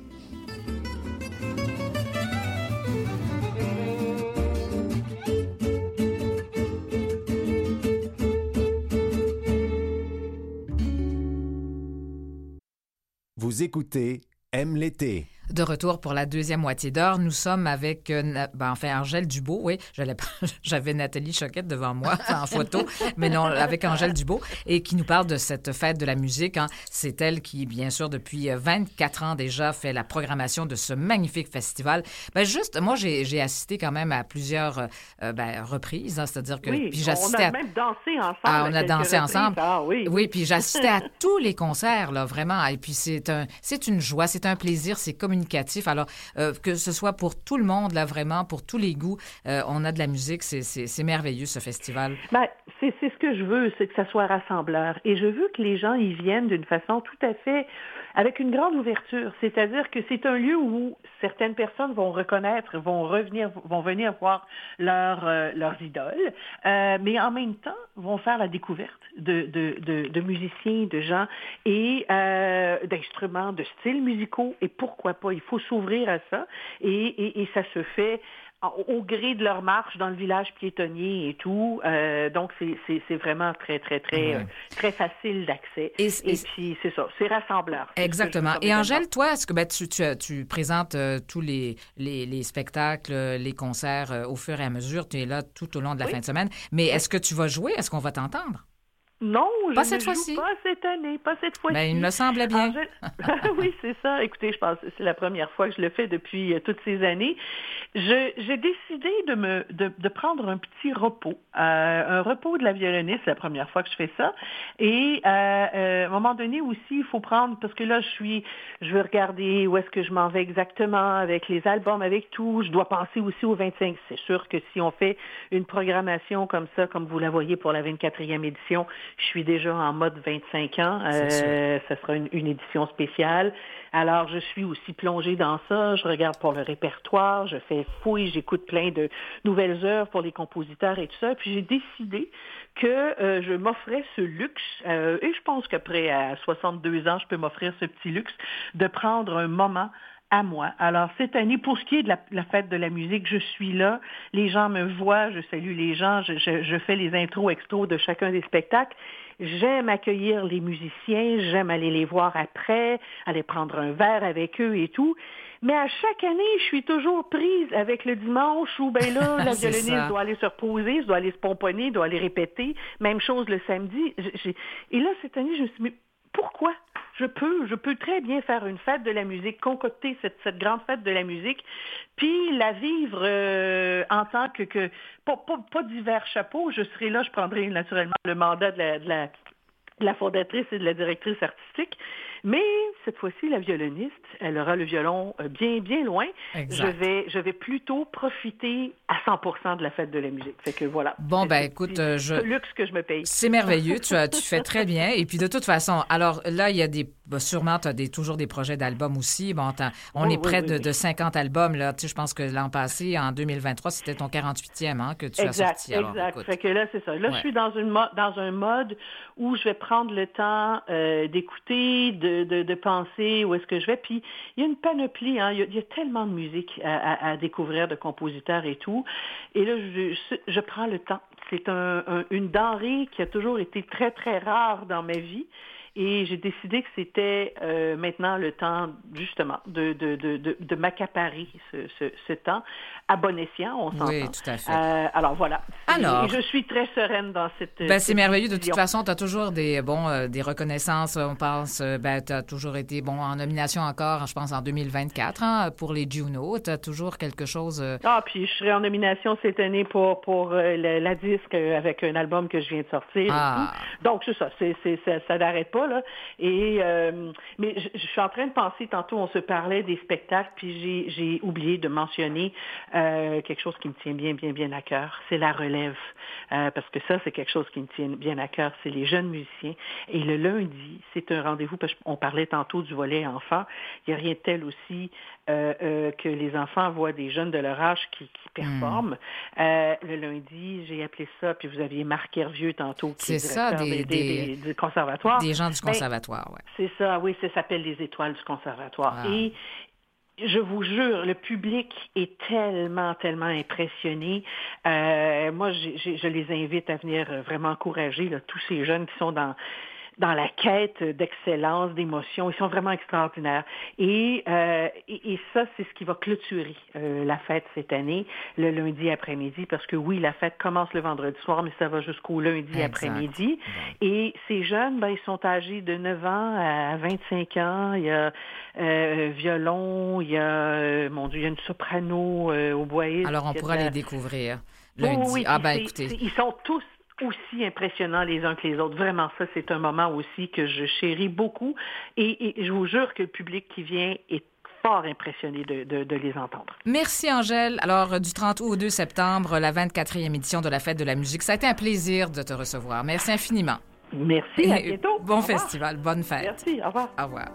Vous écoutez Aime l'été. De retour pour la deuxième moitié d'heure, nous sommes avec, euh, ben, enfin, Angèle Dubois, oui, j'allais, j'avais Nathalie Choquette devant moi en photo, mais non, avec Angèle Dubois, et qui nous parle de cette fête de la musique. Hein. C'est elle qui, bien sûr, depuis vingt-quatre ans déjà, fait la programmation de ce magnifique festival. Ben, juste, moi, j'ai, j'ai assisté quand même à plusieurs euh, ben, reprises, hein, c'est-à-dire que... Oui, puis j'assistais on a à... même dansé ensemble. Ah, on a dansé reprises. ensemble. Ah, oui. Oui, puis j'assistais à tous les concerts, là, vraiment, et puis c'est, un, c'est une joie, c'est un plaisir, c'est communicatif. Alors, euh, que ce soit pour tout le monde, là, vraiment, pour tous les goûts, euh, on a de la musique. C'est, c'est, c'est merveilleux, ce festival. Ben, c'est, c'est ce que je veux, c'est que ça soit rassembleur. Et je veux que les gens y viennent d'une façon tout à fait... avec une grande ouverture. C'est-à-dire que c'est un lieu où certaines personnes vont reconnaître, vont revenir, vont venir voir leur, euh, leurs idoles, euh, mais en même temps, vont faire la découverte de, de, de, de musiciens, de gens et euh, d'instruments, de styles musicaux. Et pourquoi pas? Il faut s'ouvrir à ça. Et, et, et ça se fait au gré de leur marche dans le village piétonnier et tout. Euh, donc, c'est, c'est, c'est vraiment très, très, très, ouais. euh, très facile d'accès. Et, et, et puis, c'est ça, c'est rassembleur. Exactement. Et Angèle, toi, est-ce que ben, tu, tu, tu présentes euh, tous les, les, les spectacles, les concerts euh, au fur et à mesure? Tu es là tout au long de la oui. fin de semaine. Mais oui. est-ce que tu vas jouer? Est-ce qu'on va t'entendre? Non, je pas ne cette joue fois-ci. pas cette année, pas cette fois-ci. Ben, il me semblait bien. Je... oui, c'est ça. Écoutez, je pense que c'est la première fois que je le fais depuis euh, toutes ces années. Je, j'ai décidé de me de, de prendre un petit repos, euh, un repos de la violoniste, c'est la première fois que je fais ça. Et euh, euh, à un moment donné aussi, il faut prendre, parce que là, je suis, je veux regarder où est-ce que je m'en vais exactement avec les albums, avec tout. Je dois penser aussi au vingt-cinq. C'est sûr que si on fait une programmation comme ça, comme vous la voyez pour la vingt-quatrième édition, je suis déjà en mode vingt-cinq ans. Euh, ça sera une, une édition spéciale. Alors, je suis aussi plongée dans ça. Je regarde pour le répertoire. Je fais fouille. J'écoute plein de nouvelles œuvres pour les compositeurs et tout ça. Puis, j'ai décidé que euh, je m'offrais ce luxe. Euh, et je pense qu'après, à soixante-deux ans, je peux m'offrir ce petit luxe de prendre un moment à moi. Alors, cette année, pour ce qui est de la, la fête de la musique, je suis là. Les gens me voient, je salue les gens, je, je, je fais les intros, extros de chacun des spectacles. J'aime accueillir les musiciens, j'aime aller les voir après, aller prendre un verre avec eux et tout. Mais à chaque année, je suis toujours prise avec le dimanche où, ben là, la violoniste doit aller se reposer, doit aller se pomponner, doit aller répéter. Même chose le samedi. J'ai... Et là, cette année, je me suis dit, mais pourquoi? Je peux, je peux très bien faire une fête de la musique, concocter cette, cette grande fête de la musique, puis la vivre euh, en tant que, que pas, pas, pas divers chapeaux. Je serai là, je prendrai naturellement le mandat de la, de la, de la fondatrice et de la directrice artistique. Mais cette fois-ci, la violoniste, elle aura le violon bien, bien loin. Exact. Je vais, je vais plutôt profiter à cent pour cent de la fête de la musique. Fait que voilà. Bon, c'est ben écoute, petit, je... ce luxe que je me paye. C'est merveilleux. tu, as, tu fais très bien. Et puis de toute façon, alors là, il y a des... Ben, sûrement, tu as des, toujours des projets d'albums aussi. Bon, on oui, est près oui, de, oui. de cinquante albums. Là. Tu sais, je pense que l'an passé, en deux mille vingt-trois, c'était ton quarante-huitième hein, que tu exact, as sorti. Alors, exact. écoute. Fait que là, c'est ça. Là, ouais. je suis dans, une mo- dans un mode où je vais prendre le temps euh, d'écouter, de, de, de penser où est-ce que je vais. Puis, il y a une panoplie. Hein. Il, y a, il y a tellement de musique à, à, à découvrir, de compositeurs et tout. Et là, je, je, je prends le temps. C'est un, un, une denrée qui a toujours été très, très rare dans ma vie. Et j'ai décidé que c'était euh, maintenant le temps, justement, de, de, de, de, de m'accaparer ce, ce, ce temps à bon escient, on s'entend. Oui, tout à fait. Euh, alors, voilà. Alors, et je suis très sereine dans cette... Ben, c'est cette merveilleux. décision. De toute façon, tu as toujours des, bon, euh, des reconnaissances. On pense, euh, ben, tu as toujours été bon, en nomination encore, je pense, en deux mille vingt-quatre hein, pour les Juno. Tu as toujours quelque chose... Euh... Ah, puis je serai en nomination cette année pour, pour euh, la, la disque avec un album que je viens de sortir. Ah. Et tout. Donc, c'est ça. C'est, c'est, ça, ça n'arrête pas. Là. Et, euh, mais je, je suis en train de penser, tantôt on se parlait des spectacles, puis j'ai, j'ai oublié de mentionner euh, quelque chose qui me tient bien, bien, bien à cœur, c'est la relève. Euh, parce que ça, c'est quelque chose qui me tient bien à cœur, c'est les jeunes musiciens. Et le lundi, c'est un rendez-vous, parce qu'on parlait tantôt du volet enfant, il n'y a rien de tel aussi euh, euh, que les enfants voient des jeunes de leur âge qui, qui performent. Mmh. Euh, le lundi, j'ai appelé ça, puis vous aviez Marc Hervieux tantôt, qui c'est est ça, des, des, des, des, du conservatoire. Des gens du conservatoire, oui. C'est ça, oui, ça s'appelle les étoiles du conservatoire. Ah. Et je vous jure, le public est tellement, tellement impressionné. Euh, moi, j'ai, j'ai, je les invite à venir vraiment encourager là, tous ces jeunes qui sont dans dans la quête d'excellence, d'émotion. Ils sont vraiment extraordinaires. Et, euh, et, et ça, c'est ce qui va clôturer euh, la fête cette année, le lundi après-midi, parce que oui, la fête commence le vendredi soir, mais ça va jusqu'au lundi exact. Après-midi. Ouais. Et ces jeunes, ben, ils sont âgés de neuf ans à vingt-cinq ans. Il y a euh, violon, il y a, euh, mon Dieu, il y a une soprano euh, au bois. Alors, on pourra la... les découvrir lundi. Oh, oui, ah ben, c'est, écoutez. C'est, ils sont tous aussi impressionnants les uns que les autres. Vraiment, ça, c'est un moment aussi que je chéris beaucoup. Et, et je vous jure que le public qui vient est fort impressionné de, de, de les entendre. Merci, Angèle. Alors, du trente août au deux septembre, la vingt-quatrième édition de la Fête de la musique. Ça a été un plaisir de te recevoir. Merci infiniment. Merci, à bientôt. Bon festival, bonne fête. Merci, au revoir. Au revoir.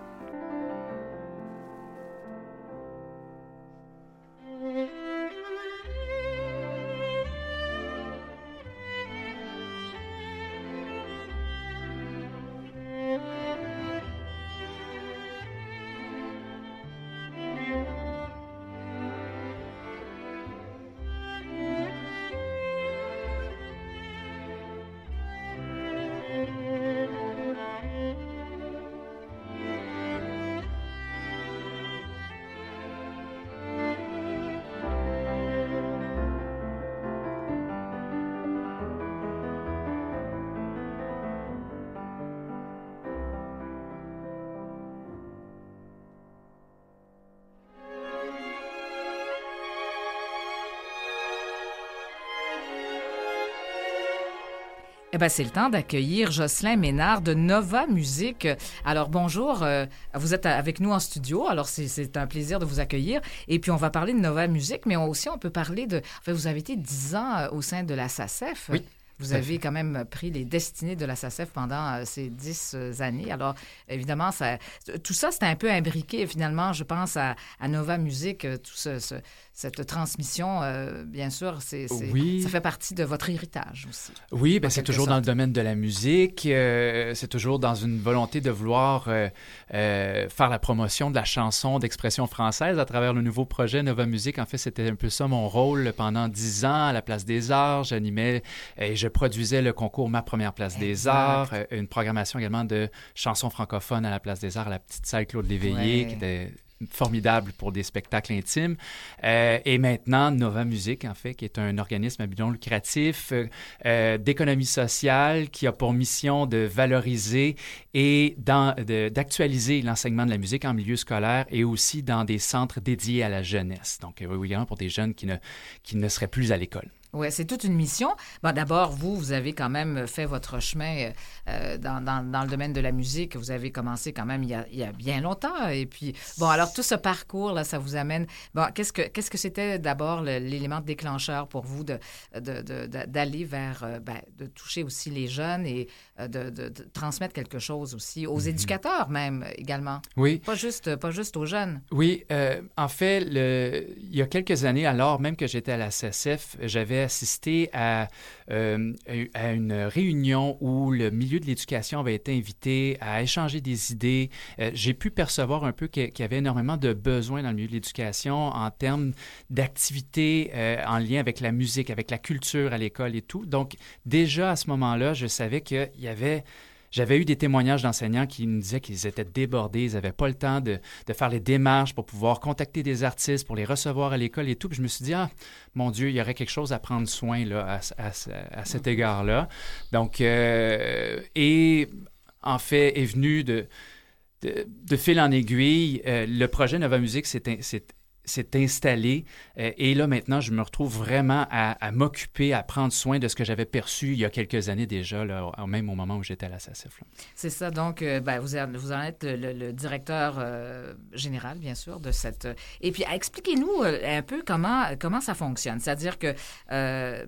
Eh bien, c'est le temps d'accueillir Jocelyn Ménard de Nova Musique. Alors, bonjour, euh, vous êtes avec nous en studio, alors c'est, c'est un plaisir de vous accueillir. Et puis, on va parler de Nova Musique, mais on, aussi, on peut parler de... En fait, vous avez été dix ans euh, au sein de la S A C E F. Oui. Vous avez quand même pris les destinées de la S A C E F pendant euh, ces dix euh, années. Alors, évidemment, ça, tout ça, c'était un peu imbriqué, finalement, je pense, à, à Nova Musique, euh, tout ce, ce, cette transmission, euh, bien sûr, c'est, c'est, oui. ça fait partie de votre héritage aussi. Oui, ben c'est toujours sorte. dans le domaine de la musique. Euh, c'est toujours dans une volonté de vouloir euh, euh, faire la promotion de la chanson d'expression française à travers le nouveau projet Nova Musique. En fait, c'était un peu ça mon rôle pendant dix ans à la Place des Arts. J'animais et je produisais le concours Ma Première Place exact. Des Arts, euh, une programmation également de chansons francophones à la Place des Arts, à la petite salle Claude Léveillé, ouais. qui était formidable pour des spectacles intimes. Euh, et maintenant, Nova Musique, en fait, qui est un organisme à but non lucratif euh, d'économie sociale qui a pour mission de valoriser et dans, de, d'actualiser l'enseignement de la musique en milieu scolaire et aussi dans des centres dédiés à la jeunesse. Donc, évidemment, pour des jeunes qui ne, qui ne seraient plus à l'école. Oui, c'est toute une mission. Bon, d'abord, vous, vous avez quand même fait votre chemin euh, dans, dans, dans le domaine de la musique. Vous avez commencé quand même il y a, il y a bien longtemps. Et puis, bon, alors tout ce parcours-là, ça vous amène... Bon, qu'est-ce que, qu'est-ce que c'était d'abord le, l'élément déclencheur pour vous de, de, de, de, d'aller vers... Euh, ben, de toucher aussi les jeunes et euh, de, de, de transmettre quelque chose aussi aux mm-hmm. éducateurs même également? Oui. Pas juste, pas juste aux jeunes. Oui. Euh, en fait, le, il y a quelques années, alors même que j'étais à la S A C E F, j'avais assisté à, euh, à une réunion où le milieu de l'éducation avait été invité à échanger des idées. Euh, j'ai pu percevoir un peu qu'il y avait énormément de besoins dans le milieu de l'éducation en termes d'activités euh, en lien avec la musique, avec la culture à l'école et tout. Donc, déjà à ce moment-là, je savais qu'il y avait... J'avais eu des témoignages d'enseignants qui me disaient qu'ils étaient débordés, ils n'avaient pas le temps de, de faire les démarches pour pouvoir contacter des artistes, pour les recevoir à l'école et tout. Puis je me suis dit, ah, mon Dieu, il y aurait quelque chose à prendre soin là, à, à, à cet égard-là. Donc, euh, et en fait, est venu de, de, de fil en aiguille, euh, le projet Nova Musique s'est, s'est s'est installé euh, et là, maintenant, je me retrouve vraiment à, à m'occuper, à prendre soin de ce que j'avais perçu il y a quelques années déjà, là, même au moment où j'étais à la S A C E F. Là. C'est ça, donc, euh, ben, vous, vous en êtes le, le, le directeur euh, général, bien sûr, de cette... Et puis, expliquez-nous euh, un peu comment, comment ça fonctionne, c'est-à-dire que... Euh,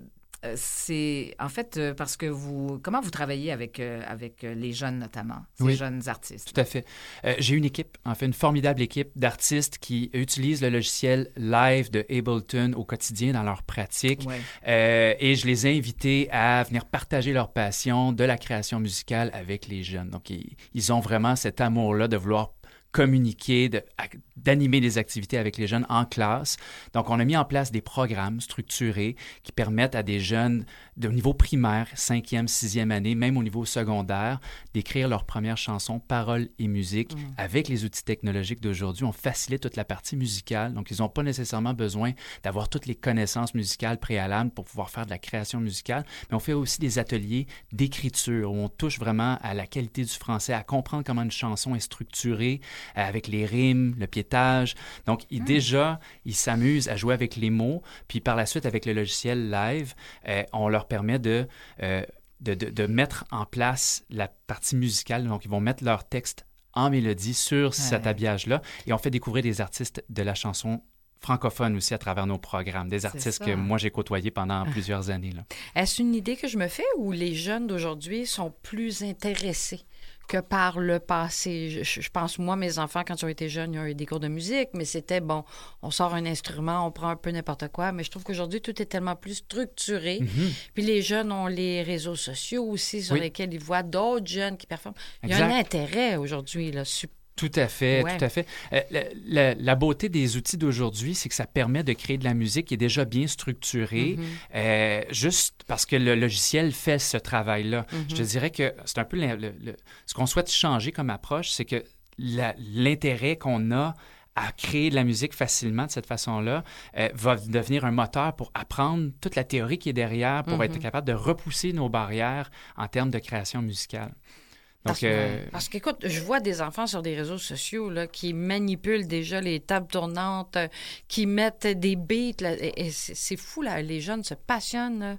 c'est en fait euh, parce que vous... Comment vous travaillez avec, euh, avec les jeunes, notamment, ces oui, jeunes artistes? Tout à fait. Euh, j'ai une équipe, en fait, une formidable équipe d'artistes qui utilisent le logiciel Live de Ableton au quotidien dans leur pratique. Ouais. Euh, et je les ai invités à venir partager leur passion de la création musicale avec les jeunes. Donc, ils, ils ont vraiment cet amour-là de vouloir communiquer, de, d'animer des activités avec les jeunes en classe. Donc, on a mis en place des programmes structurés qui permettent à des jeunes de niveau primaire, cinquième, sixième année, même au niveau secondaire, d'écrire leurs premières chansons, paroles et musique. Mmh. Avec les outils technologiques d'aujourd'hui, on facilite toute la partie musicale. Donc, ils n'ont pas nécessairement besoin d'avoir toutes les connaissances musicales préalables pour pouvoir faire de la création musicale, mais on fait aussi des ateliers d'écriture où on touche vraiment à la qualité du français, à comprendre comment une chanson est structurée, avec les rimes, le piétage. Donc, il, mmh. déjà, ils s'amusent à jouer avec les mots. Puis par la suite, avec le logiciel Live, euh, on leur permet de, euh, de, de, de mettre en place la partie musicale. Donc, ils vont mettre leur texte en mélodie sur ouais. cet habillage-là. Et on fait découvrir des artistes de la chanson francophone aussi à travers nos programmes, des artistes que moi j'ai côtoyés pendant plusieurs années. Là. Est-ce une idée que je me fais ou les jeunes d'aujourd'hui sont plus intéressés que par le passé? Je, je pense, moi, mes enfants, quand ils ont été jeunes, ils ont eu des cours de musique, mais c'était, bon, on sort un instrument, on prend un peu n'importe quoi, mais je trouve qu'aujourd'hui, tout est tellement plus structuré. Mm-hmm. Puis les jeunes ont les réseaux sociaux aussi sur oui. lesquels ils voient d'autres jeunes qui performent. Il y a exact. Un intérêt aujourd'hui, là, super. Tout à fait, ouais. tout à fait. Euh, la, la, la beauté des outils d'aujourd'hui, c'est que ça permet de créer de la musique qui est déjà bien structurée, mm-hmm. euh, juste parce que le logiciel fait ce travail-là. Mm-hmm. Je te dirais que c'est un peu le, le, le, ce qu'on souhaite changer comme approche, c'est que la, l'intérêt qu'on a à créer de la musique facilement de cette façon-là, euh, va devenir un moteur pour apprendre toute la théorie qui est derrière, pour mm-hmm. être capable de repousser nos barrières en termes de création musicale. Parce, Donc, euh... parce qu'écoute, je vois des enfants sur des réseaux sociaux là, qui manipulent déjà les tables tournantes, qui mettent des beats. Là, et, et c'est, c'est fou, là, les jeunes se passionnent là,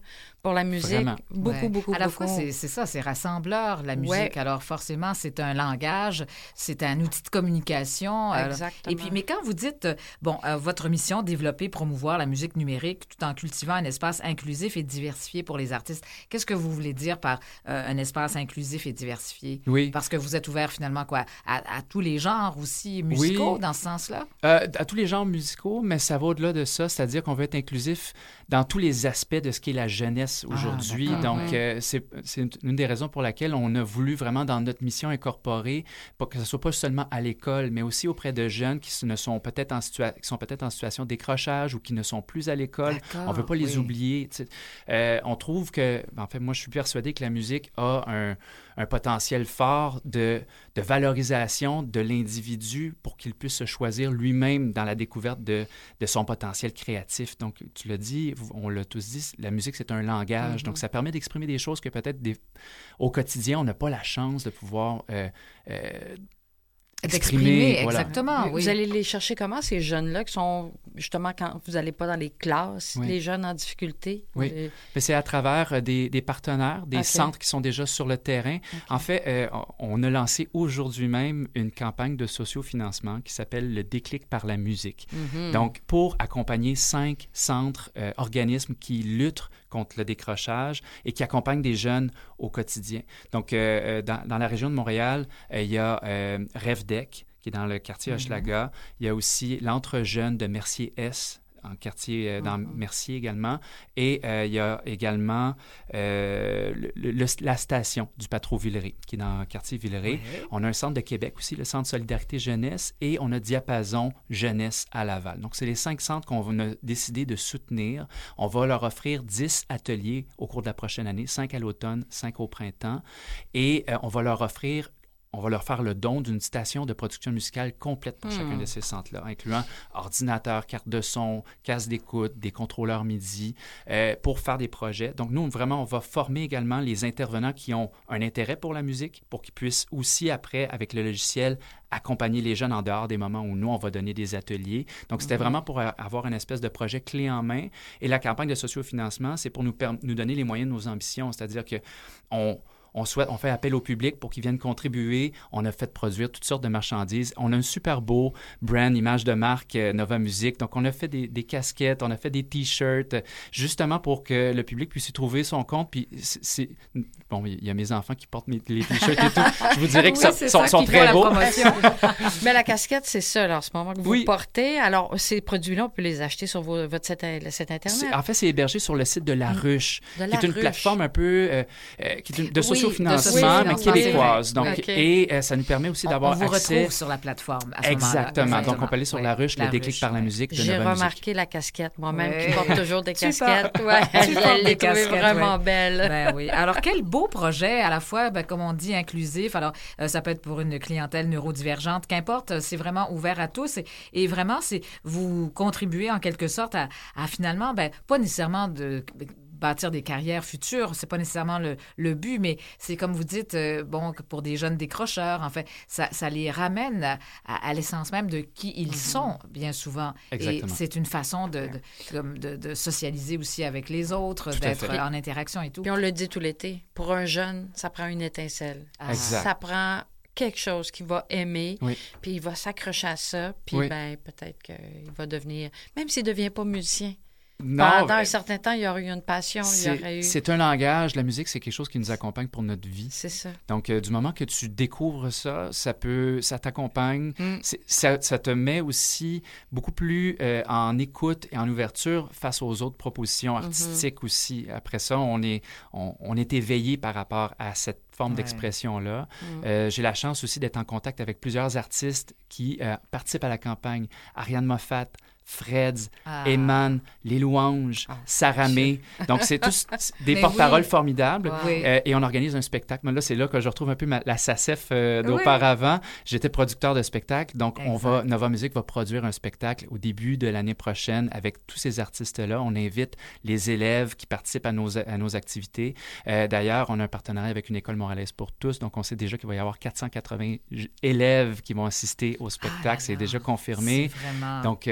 pour la musique. Vraiment. Beaucoup, Ouais. beaucoup, À la beaucoup. fois, c'est, c'est ça, c'est rassembleur, la musique. Ouais. Alors, forcément, c'est un langage, c'est un outil de communication. euh, Exactement. Et puis, mais quand vous dites, euh, bon, euh, votre mission, développer, promouvoir la musique numérique tout en cultivant un espace inclusif et diversifié pour les artistes, qu'est-ce que vous voulez dire par euh, un espace inclusif et diversifié? Oui. Parce que vous êtes ouvert, finalement, quoi, à, à tous les genres aussi musicaux, Oui. dans ce sens-là? Euh, à tous les genres musicaux, mais ça va au-delà de ça, c'est-à-dire qu'on veut être inclusif dans tous les aspects de ce qu'est la jeunesse aujourd'hui. d'accord. Donc, Mhm. euh, c'est, c'est une des raisons pour laquelle on a voulu vraiment, dans notre mission, incorporer, pour que ce soit pas seulement à l'école, mais aussi auprès de jeunes qui ne sont peut-être en, situa- qui sont peut-être en situation de décrochage ou qui ne sont plus à l'école. D'accord, On ne veut pas les oui. oublier. tu sais. Euh, on trouve que, en fait, moi, je suis persuadé que la musique a un, un potentiel fort de, de valorisation de l'individu pour qu'il puisse se choisir lui-même dans la découverte de, de son potentiel créatif. Donc, tu l'as dit, on l'a tous dit, la musique, c'est un langage. Mm-hmm. Donc, ça permet d'exprimer des choses que peut-être des, au quotidien, on n'a pas la chance de pouvoir euh, euh, D'exprimer, voilà. exactement, Vous oui. allez les chercher comment, ces jeunes-là, qui sont, justement, quand vous n'allez pas dans les classes, Oui. les jeunes en difficulté? Oui. Les- Mais c'est à travers euh, des, des partenaires, des OK. centres qui sont déjà sur le terrain. En fait, euh, on a lancé aujourd'hui même une campagne de sociofinancement qui s'appelle le Déclic par la musique. Mhm. Donc, pour accompagner cinq centres, euh, organismes qui luttent contre le décrochage et qui accompagnent des jeunes au quotidien. Donc, euh, dans, dans la région de Montréal, euh, il y a euh, RevDec, qui est dans le quartier Hochelaga. Il y a aussi l'Entre-Jeunes de Mercier-Est, en quartier, euh, dans Mercier également. Et euh, il y a également euh, le, le, la station du Patro-Villeray, qui est dans le quartier Villeray. Ouais. On a un centre de Québec aussi, le Centre Solidarité Jeunesse, et on a Diapason Jeunesse à Laval. Donc, c'est les cinq centres qu'on a décidé de soutenir. On va leur offrir dix ateliers au cours de la prochaine année, cinq à l'automne, cinq au printemps. Et euh, on va leur offrir on va leur faire le don d'une station de production musicale complète pour Hmm. chacun de ces centres-là, incluant ordinateur, carte de son, casque d'écoute, des contrôleurs MIDI, euh, pour faire des projets. Donc, nous, vraiment, on va former également les intervenants qui ont un intérêt pour la musique, pour qu'ils puissent aussi, après, avec le logiciel, accompagner les jeunes en dehors des moments où nous, on va donner des ateliers. Donc, c'était vraiment pour avoir une espèce de projet clé en main. Et la campagne de sociofinancement, c'est pour nous, per- nous donner les moyens de nos ambitions, c'est-à-dire que on On, souhaite, on fait appel au public pour qu'ils viennent contribuer. On a fait produire toutes sortes de marchandises. On a un super beau brand, image de marque, euh, Nova Musique. Donc, on a fait des, des casquettes, on a fait des T-shirts, euh, justement pour que le public puisse y trouver son compte. Puis, c'est, c'est... Bon, il y a mes enfants qui portent mes, les T-shirts et tout. Je vous dirais que Oui, ça, c'est sont, ça sont qui très fait la beaux. promotion. Mais la casquette, c'est ça, là, en ce moment que vous Oui. portez. Alors, ces produits-là, on peut les acheter sur vos- votre site, le site Internet. C'est- en fait, c'est hébergé sur le site de La Ruche, De La qui est une Ruche. plateforme un peu euh, euh, qui est une- de Oui, sociofinancement, de mais sociofinancement, québécoise. c'est Donc, vrai. OK. Et euh, ça nous permet aussi On, d'avoir on vous accès... retrouve sur la plateforme à ce Exactement. moment-là. Donc, on peut aller sur Ouais. La Ruche, La le déclic Ruche, par la ouais. musique de J'ai Nova Musique. remarqué la casquette, moi-même, Ouais. qui porte toujours des Tu casquettes. portes- Ouais, tu je portes l'ai des trouvée casquettes, vraiment ouais. belle. Ben oui. Alors, quel beau projet, à la fois, ben, comme on dit, inclusif. Alors, euh, ça peut être pour une clientèle neurodivergente, qu'importe, c'est vraiment ouvert à tous. Et, et vraiment, c'est vous contribuez en quelque sorte à, à finalement, ben, pas nécessairement de bâtir des carrières futures, c'est pas nécessairement le, le but, mais c'est comme vous dites, euh, bon, que pour des jeunes décrocheurs, en fait, ça, ça les ramène à, à, à l'essence même de qui ils sont, bien souvent. Exactement. Et c'est une façon de, de, comme de, de socialiser aussi avec les autres, Tout à d'être fait. en interaction et tout. Puis on le dit tout l'été, pour un jeune, ça prend une étincelle. Ah. Exact. Ça prend quelque chose qu'il va aimer, Oui. puis il va s'accrocher à ça, puis Oui. ben peut-être qu'il va devenir, même s'il ne devient pas musicien. Non, Pendant euh, un certain temps, il y aurait eu une passion, il y c'est, aurait eu... c'est un langage. La musique, c'est quelque chose qui nous accompagne pour notre vie. C'est ça. Donc, euh, du moment que tu découvres ça, ça peut, ça t'accompagne. Mm. C'est- ça, ça te met aussi beaucoup plus euh, en écoute et en ouverture face aux autres propositions artistiques aussi. Après ça, on est, on, on est éveillé par rapport à cette forme Ouais. d'expression-là. Mm. Euh, j'ai la chance aussi d'être en contact avec plusieurs artistes qui euh, participent à la campagne. Ariane Moffat, Freds, Ah. Eman, Les Louanges, Ah, Saramé. Donc, c'est tous des Mais porte-paroles oui. formidables. Oui. Euh, et on organise un spectacle. Mais là, c'est là que je retrouve un peu ma- la S A C E F euh, Oui. d'auparavant. J'étais producteur de spectacle. Donc, on va, Exact. Nova Musique va produire un spectacle au début de l'année prochaine avec tous ces artistes-là. On invite les élèves qui participent à nos, à nos activités. Euh, d'ailleurs, on a un partenariat avec une école montréalaise pour tous. Donc, on sait déjà qu'il va y avoir quatre cent quatre-vingts j- élèves qui vont assister au spectacle. Ah, c'est là, déjà confirmé. C'est vraiment... Donc, euh, on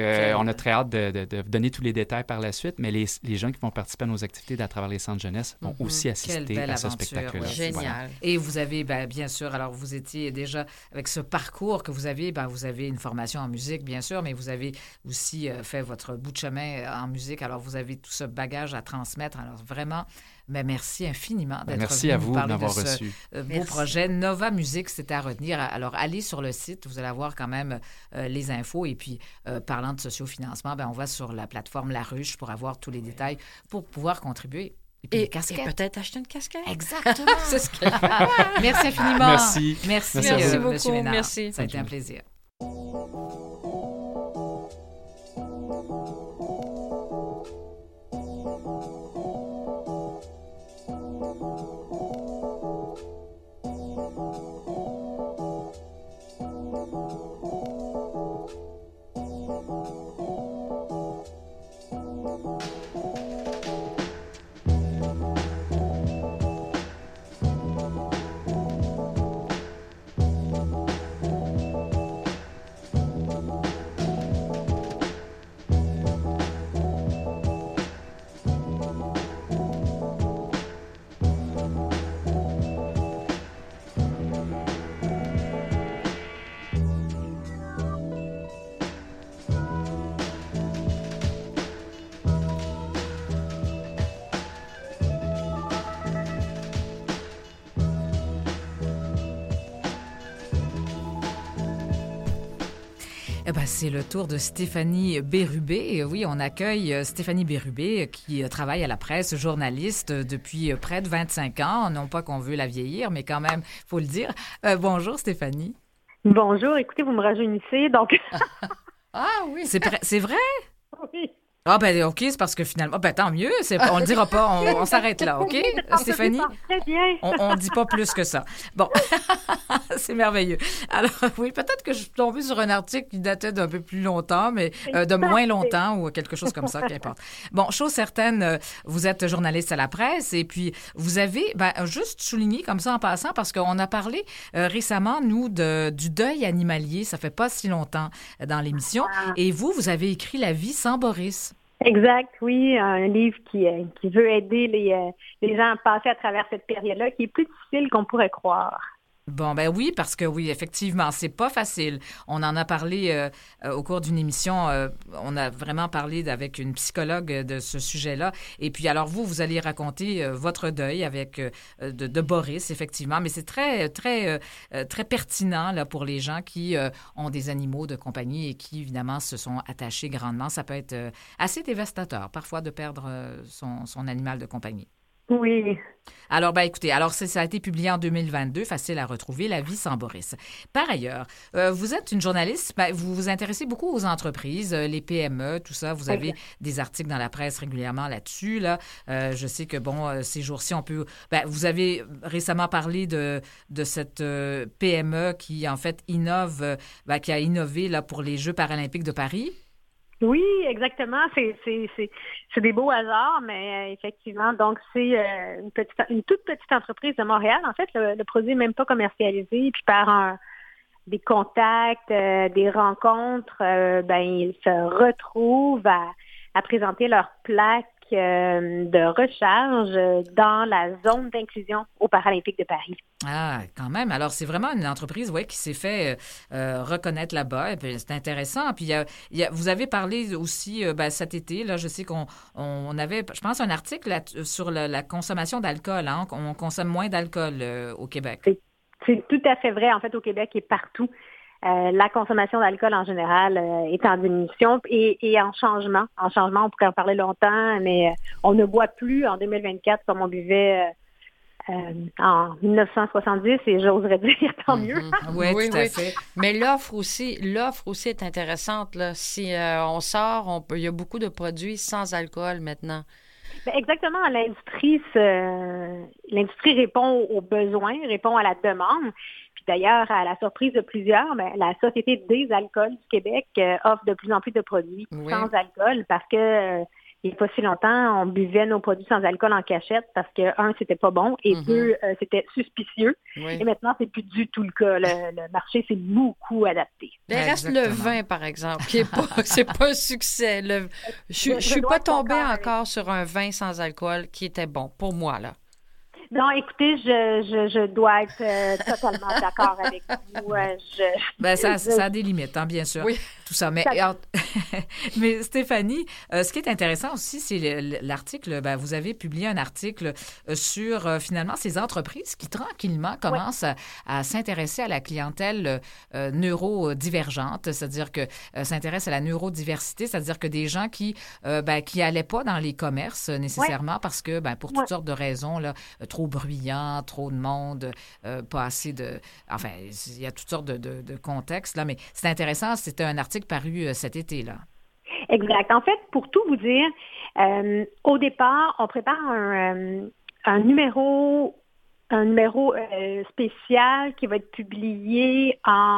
on a très hâte de, de, de donner tous les détails par la suite, mais les, les gens qui vont participer à nos activités à travers les centres jeunesse vont mm-hmm. aussi assister à ce spectacle-là. Ouais. Génial. Voilà. Et vous avez, ben, bien sûr, alors vous étiez déjà, avec ce parcours que vous avez, ben, vous avez une formation en musique, bien sûr, mais vous avez aussi euh, fait votre bout de chemin en musique, alors vous avez tout ce bagage à transmettre. Alors vraiment, ben, merci infiniment d'être merci venu à vous nous parler de m'avoir de ce reçu. Euh, beau projet. Nova Musique, c'était à retenir. Alors, allez sur le site, vous allez avoir quand même euh, les infos. Et puis, euh, parlant de sociofinancement, ben, on va sur la plateforme La Ruche pour avoir tous les détails pour pouvoir contribuer. Et, puis, et, et peut-être acheter une casquette. Exactement. C'est ce qu'elle fait. Merci infiniment. Merci. Merci, merci, merci euh, beaucoup. Monsieur Ménard. Merci. Ça a été un plaisir. Eh ben, c'est le tour de Stéphanie Bérubé. Oui, on accueille Stéphanie Bérubé qui travaille à la presse, journaliste depuis près de vingt-cinq ans. Non pas qu'on veut la vieillir, mais quand même, il faut le dire. Euh, bonjour Stéphanie. Bonjour, écoutez, vous me rajeunissez, donc... Ah oui, c'est, pr- c'est vrai? Oui. Ah ben OK, c'est parce que finalement, ben tant mieux, c'est, on le dira pas, on, on s'arrête là, OK, Stéphanie? Très bien. On ne dit pas plus que ça. Bon, c'est merveilleux. Alors oui, peut-être que je suis tombée sur un article qui datait d'un peu plus longtemps, mais euh, de moins longtemps ou quelque chose comme ça, qu'importe. Bon, chose certaine, euh, vous êtes journaliste à la presse et puis vous avez, ben, juste souligné comme ça en passant, parce qu'on a parlé euh, récemment, nous, de, du deuil animalier, ça fait pas si longtemps euh, dans l'émission, ah. et vous, vous avez écrit La vie sans Boris. Exact, oui, un livre qui, euh, qui veut aider les, euh, les gens à passer à travers cette période-là, qui est plus difficile qu'on pourrait croire. Bon, ben oui, parce que oui, effectivement, c'est pas facile. On en a parlé euh, euh, au cours d'une émission, euh, on a vraiment parlé avec une psychologue de ce sujet-là. Et puis, alors vous, vous allez raconter euh, votre deuil avec euh, de, de Boris, effectivement, mais c'est très, très, euh, très pertinent là pour les gens qui euh, ont des animaux de compagnie et qui, évidemment, se sont attachés grandement. Ça peut être euh, assez dévastateur, parfois, de perdre euh, son, son animal de compagnie. Oui. Alors, ben écoutez, alors ça a été publié en deux mille vingt-deux, facile à retrouver, La vie sans Boris. Par ailleurs, euh, vous êtes une journaliste, ben, vous vous intéressez beaucoup aux entreprises, euh, les P M E, tout ça. Vous avez okay. des articles dans la presse régulièrement là-dessus. Là. Euh, je sais que, bon, euh, ces jours-ci, on peut... Ben, vous avez récemment parlé de, de cette euh, P M E qui, en fait, innove, euh, ben, qui a innové là, pour les Jeux paralympiques de Paris. Oui, exactement. C'est, c'est, c'est, c'est des beaux hasards, mais euh, effectivement, donc c'est euh, une, petite, une toute petite entreprise de Montréal. En fait, le, le produit n'est même pas commercialisé. Puis par un, des contacts, euh, des rencontres, euh, ben ils se retrouvent à, à présenter leur plaque euh, de recharge dans la zone d'inclusion aux Paralympiques de Paris. Ah, quand même. Alors, c'est vraiment une entreprise ouais, qui s'est fait euh, reconnaître là-bas. Et puis, c'est intéressant. Puis, il y a, il y a, vous avez parlé aussi euh, ben, cet été, là, je sais qu'on on avait, je pense, un article là, sur la, la consommation d'alcool. Hein? On consomme moins d'alcool euh, au Québec. C'est, c'est tout à fait vrai, en fait, au Québec et partout. Euh, la consommation d'alcool en général euh, est en diminution et, et en changement. En changement, on pourrait en parler longtemps, mais euh, on ne boit plus en deux mille vingt-quatre comme on buvait euh, euh, en dix-neuf cent soixante-dix et j'oserais dire tant mieux. Mm-hmm. Ouais, oui, tout à fait. Mais l'offre aussi, l'offre aussi est intéressante. Là. Si euh, on sort, on peut, il y a beaucoup de produits sans alcool maintenant. Bien, exactement. L'industrie, se, l'industrie répond aux besoins, répond à la demande. Puis d'ailleurs, à la surprise de plusieurs, bien, la Société des alcools du Québec euh, offre de plus en plus de produits oui. sans alcool parce que euh, il n'y a pas si longtemps, on buvait nos produits sans alcool en cachette parce que, un, c'était pas bon et Mm-hmm. deux, euh, c'était suspicieux. Oui. Et maintenant, c'est plus du tout le cas. Le, le marché s'est beaucoup adapté. Il reste Exactement. le vin, par exemple, qui est pas, c'est pas un succès. Le, je, je, Je suis dois pas être tombée d'accord encore avec- sur un vin sans alcool qui était bon, pour moi, là. Non, écoutez, je, je, je dois être euh, totalement d'accord avec vous. Euh, je, Ben, ça, je- ça a des limites, hein, bien sûr. Oui. Tout ça. Mais, Ça- mais Stéphanie, euh, ce qui est intéressant aussi, c'est le- l'article. Ben, vous avez publié un article euh, sur euh, finalement ces entreprises qui tranquillement commencent à, à s'intéresser à la clientèle euh, neurodivergente, c'est-à-dire que euh, s'intéressent à la neurodiversité, c'est-à-dire que des gens qui euh, ben, qui allaient pas dans les commerces euh, nécessairement parce que ben, pour toutes Ouais. sortes de raisons là, euh, trop bruyant, trop de monde, euh, pas assez de, enfin il y a toutes sortes de, de, de contextes là, mais c'est intéressant. C'était un article paru euh, cet été là. Exact. En fait, pour tout vous dire, euh, au départ, on prépare un, euh, un numéro, un numéro euh, spécial qui va être publié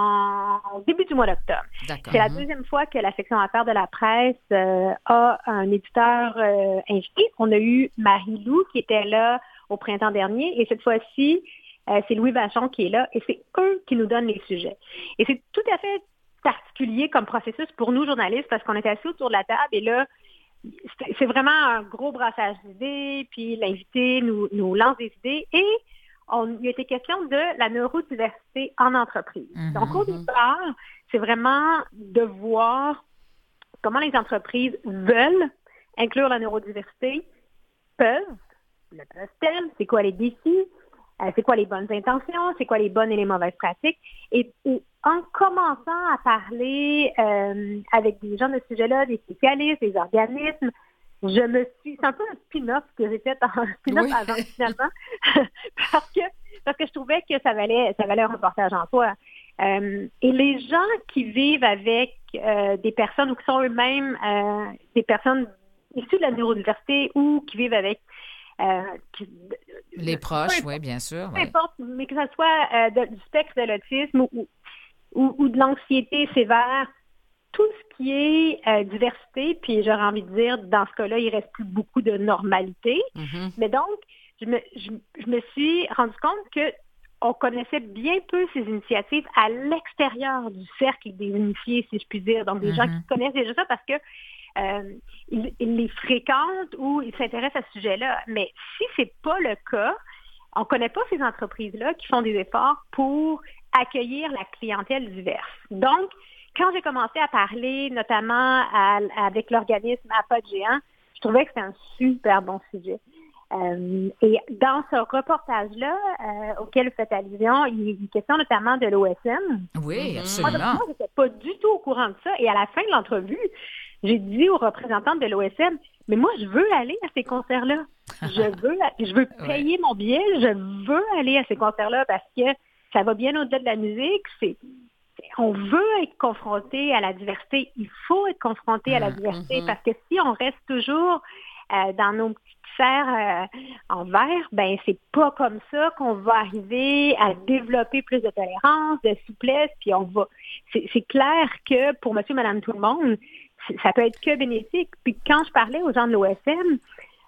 en au début du mois d'octobre. D'accord. C'est la Mhm. deuxième fois que la section affaires de la presse euh, a un éditeur euh, invité. On a eu Marie-Lou qui était là au printemps dernier et cette fois-ci, euh, c'est Louis Vachon qui est là et c'est eux qui nous donnent les sujets. Et c'est tout à fait particulier comme processus pour nous journalistes parce qu'on est assis autour de la table et là, c'est c'est vraiment un gros brassage d'idées, puis l'invité nous, nous lance des idées et on, il a été question de la neurodiversité en entreprise. Mhm. Donc, au départ, c'est vraiment de voir comment les entreprises veulent inclure la neurodiversité, peuvent, le peuvent-elles, c'est quoi les défis, euh, c'est quoi les bonnes intentions, c'est quoi les bonnes et les mauvaises pratiques. Et, et en commençant à parler euh, avec des gens de ce sujet-là, des spécialistes, des organismes, je me suis, c'est un peu un spin-off que j'ai fait, un spin-off Oui. avant finalement, parce que parce que je trouvais que ça valait ça valait un reportage en soi. Euh, et les gens qui vivent avec euh, des personnes ou qui sont eux-mêmes euh, des personnes issues de la neurodiversité ou qui vivent avec euh, qui- Les proches, peu oui, bien sûr. peu ouais. importe, mais que ce soit euh, de- du spectre de l'autisme ou, ou, ou de l'anxiété sévère, tout ce qui est euh, diversité, puis j'aurais envie de dire, dans ce cas-là, il reste plus beaucoup de normalité. Mhm. Mais donc, je me, je, je me suis rendu compte que on connaissait bien peu ces initiatives à l'extérieur du cercle des initiés, si je puis dire. Donc, des gens Mhm. qui connaissent déjà ça parce que euh, ils, ils les fréquentent ou ils s'intéressent à ce sujet-là. Mais si c'est pas le cas, on ne connaît pas ces entreprises-là qui font des efforts pour accueillir la clientèle diverse. Donc, quand j'ai commencé à parler, notamment à- avec l'organisme à pas de géant, je trouvais que c'était un super bon sujet. Euh, et dans ce reportage-là, euh, auquel vous faites allusion, il est question notamment de l'O S M. Oui, Mhm. Moi, absolument. moi, je n'étais pas du tout au courant de ça. Et à la fin de l'entrevue, j'ai dit aux représentantes de l'O S M, mais moi, je veux aller à ces concerts-là. Je veux, je veux payer mon billet. Je veux aller à ces concerts-là parce que ça va bien au-delà de la musique. C'est, on veut être confronté à la diversité. Il faut être confronté à la Mhm. diversité Mhm. parce que si on reste toujours euh, dans nos petites sphères euh, en verre, ben c'est pas comme ça qu'on va arriver à développer plus de tolérance, de souplesse, puis on va. C'est, c'est clair que pour Monsieur, Madame, tout le monde, c'est- ça peut être que bénéfique. Puis quand je parlais aux gens de l'O S M,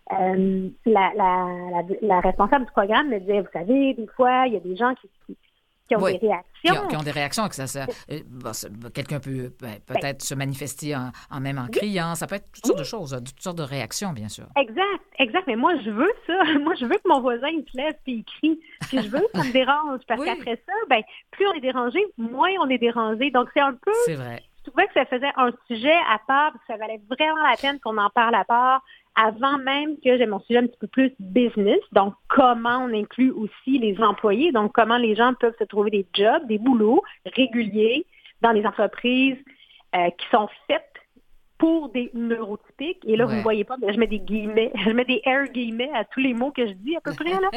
euh, la, la, la, la responsable du programme me disait, vous savez, des fois, il y a des gens qui, qui, qui ont Oui. des Qui réactions. ont, qui ont des réactions, que ça, ça euh, bon, ça- quelqu'un peut ben, peut-être se manifester en, en même en criant, ça peut être toutes sortes de choses, euh, toutes sortes de réactions, bien sûr. Exact, exact. Mais moi, je veux ça. Moi, je veux que mon voisin il se lève et il crie. Puis je veux que ça me dérange. Parce Oui. qu'après ça, ben, plus on est dérangé, moins on est dérangé. Donc, c'est un peu. C'est vrai. Je trouvais que ça faisait un sujet à part, parce que ça valait vraiment la peine qu'on en parle à part, avant même que j'ai mon sujet un petit peu plus business. Donc, comment on inclut aussi les employés. Donc, comment les gens peuvent se trouver des jobs, des boulots réguliers dans les entreprises euh, qui sont faites pour des neurotypiques. Et là, Ouais. vous ne voyez pas, mais je mets des guillemets, je mets des air guillemets à tous les mots que je dis à peu près, là.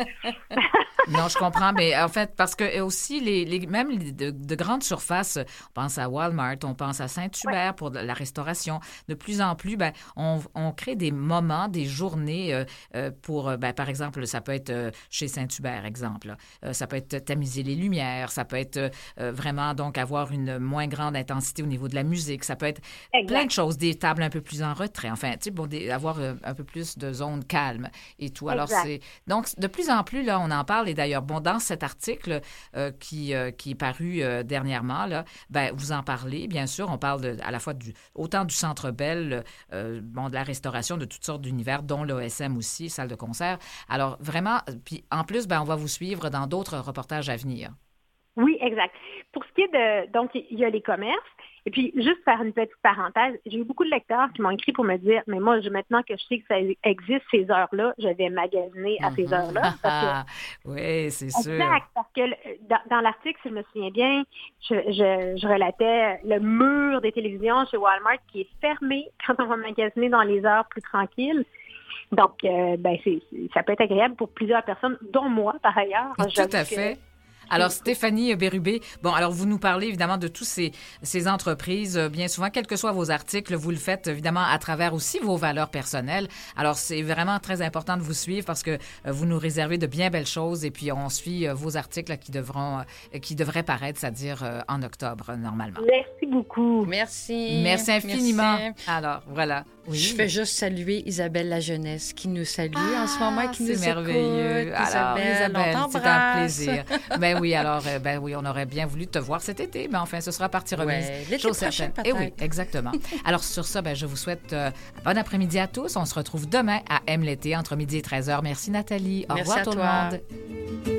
Non, je comprends, mais en fait, parce que euh, aussi, les, les, même les de, de grandes surfaces, on pense à Walmart, on pense à Saint-Hubert pour de la restauration. De plus en plus, ben, on, on crée des moments, des journées euh, euh, pour, euh, ben, par exemple, ça peut être euh, chez Saint-Hubert, exemple. Euh, ça peut être tamiser les lumières, ça peut être euh, vraiment, donc, avoir une moins grande intensité au niveau de la musique. Ça peut être Exact. plein de choses, des des tables un peu plus en retrait, enfin, tu sais, pour des, avoir un, un peu plus de zones calmes et tout. Alors, Exact. c'est... Donc, de plus en plus, là, on en parle. Et d'ailleurs, bon, dans cet article euh, qui, euh, qui est paru euh, dernièrement, là, ben, vous en parlez, bien sûr. On parle de, à la fois du, autant du Centre Bell, euh, bon, de la restauration, de toutes sortes d'univers, dont l'O S M aussi, salle de concert. Alors, vraiment, puis en plus, ben, on va vous suivre dans d'autres reportages à venir. Oui, exact. Pour ce qui est de... Donc, il y a les commerces. Et puis, juste faire une petite parenthèse, j'ai eu beaucoup de lecteurs qui m'ont écrit pour me dire, mais moi, je, maintenant que je sais que ça existe ces heures-là, je vais magasiner à ces heures-là. Parce que... oui, c'est sûr. Exact, parce que dans, dans l'article, si je me souviens bien, je, je, je relatais le mur des télévisions chez Walmart qui est fermé quand on va magasiner dans les heures plus tranquilles. Donc, euh, ben, c'est, ça peut être agréable pour plusieurs personnes, dont moi, par ailleurs. Tout à fait. Que... Alors, Stéphanie Bérubé, bon, alors vous nous parlez évidemment de toutes ces, ces entreprises. Bien souvent, quels que soient vos articles, vous le faites évidemment à travers aussi vos valeurs personnelles. Alors, c'est vraiment très important de vous suivre parce que vous nous réservez de bien belles choses et puis on suit vos articles qui devront, qui devraient paraître, c'est-à-dire en octobre, normalement. Merci beaucoup. Merci. Merci infiniment. Merci. Alors, voilà. Oui. Je fais juste saluer Isabelle La Jeunesse qui nous salue ah, en ce moment et qui nous écoute. C'est merveilleux. Alors, Isabelle, Isabelle, c'est un plaisir. Ben oui, alors, ben oui, on aurait bien voulu te voir cet été, mais enfin, ce sera partie remise. Ouais, l'été prochain, peut-être. Et oui, exactement. Alors, sur ça, ben, je vous souhaite euh, un bon après-midi à tous. On se retrouve demain à Aime l'été entre midi et treize heures. Merci Nathalie. Au Merci revoir tout toi. le monde.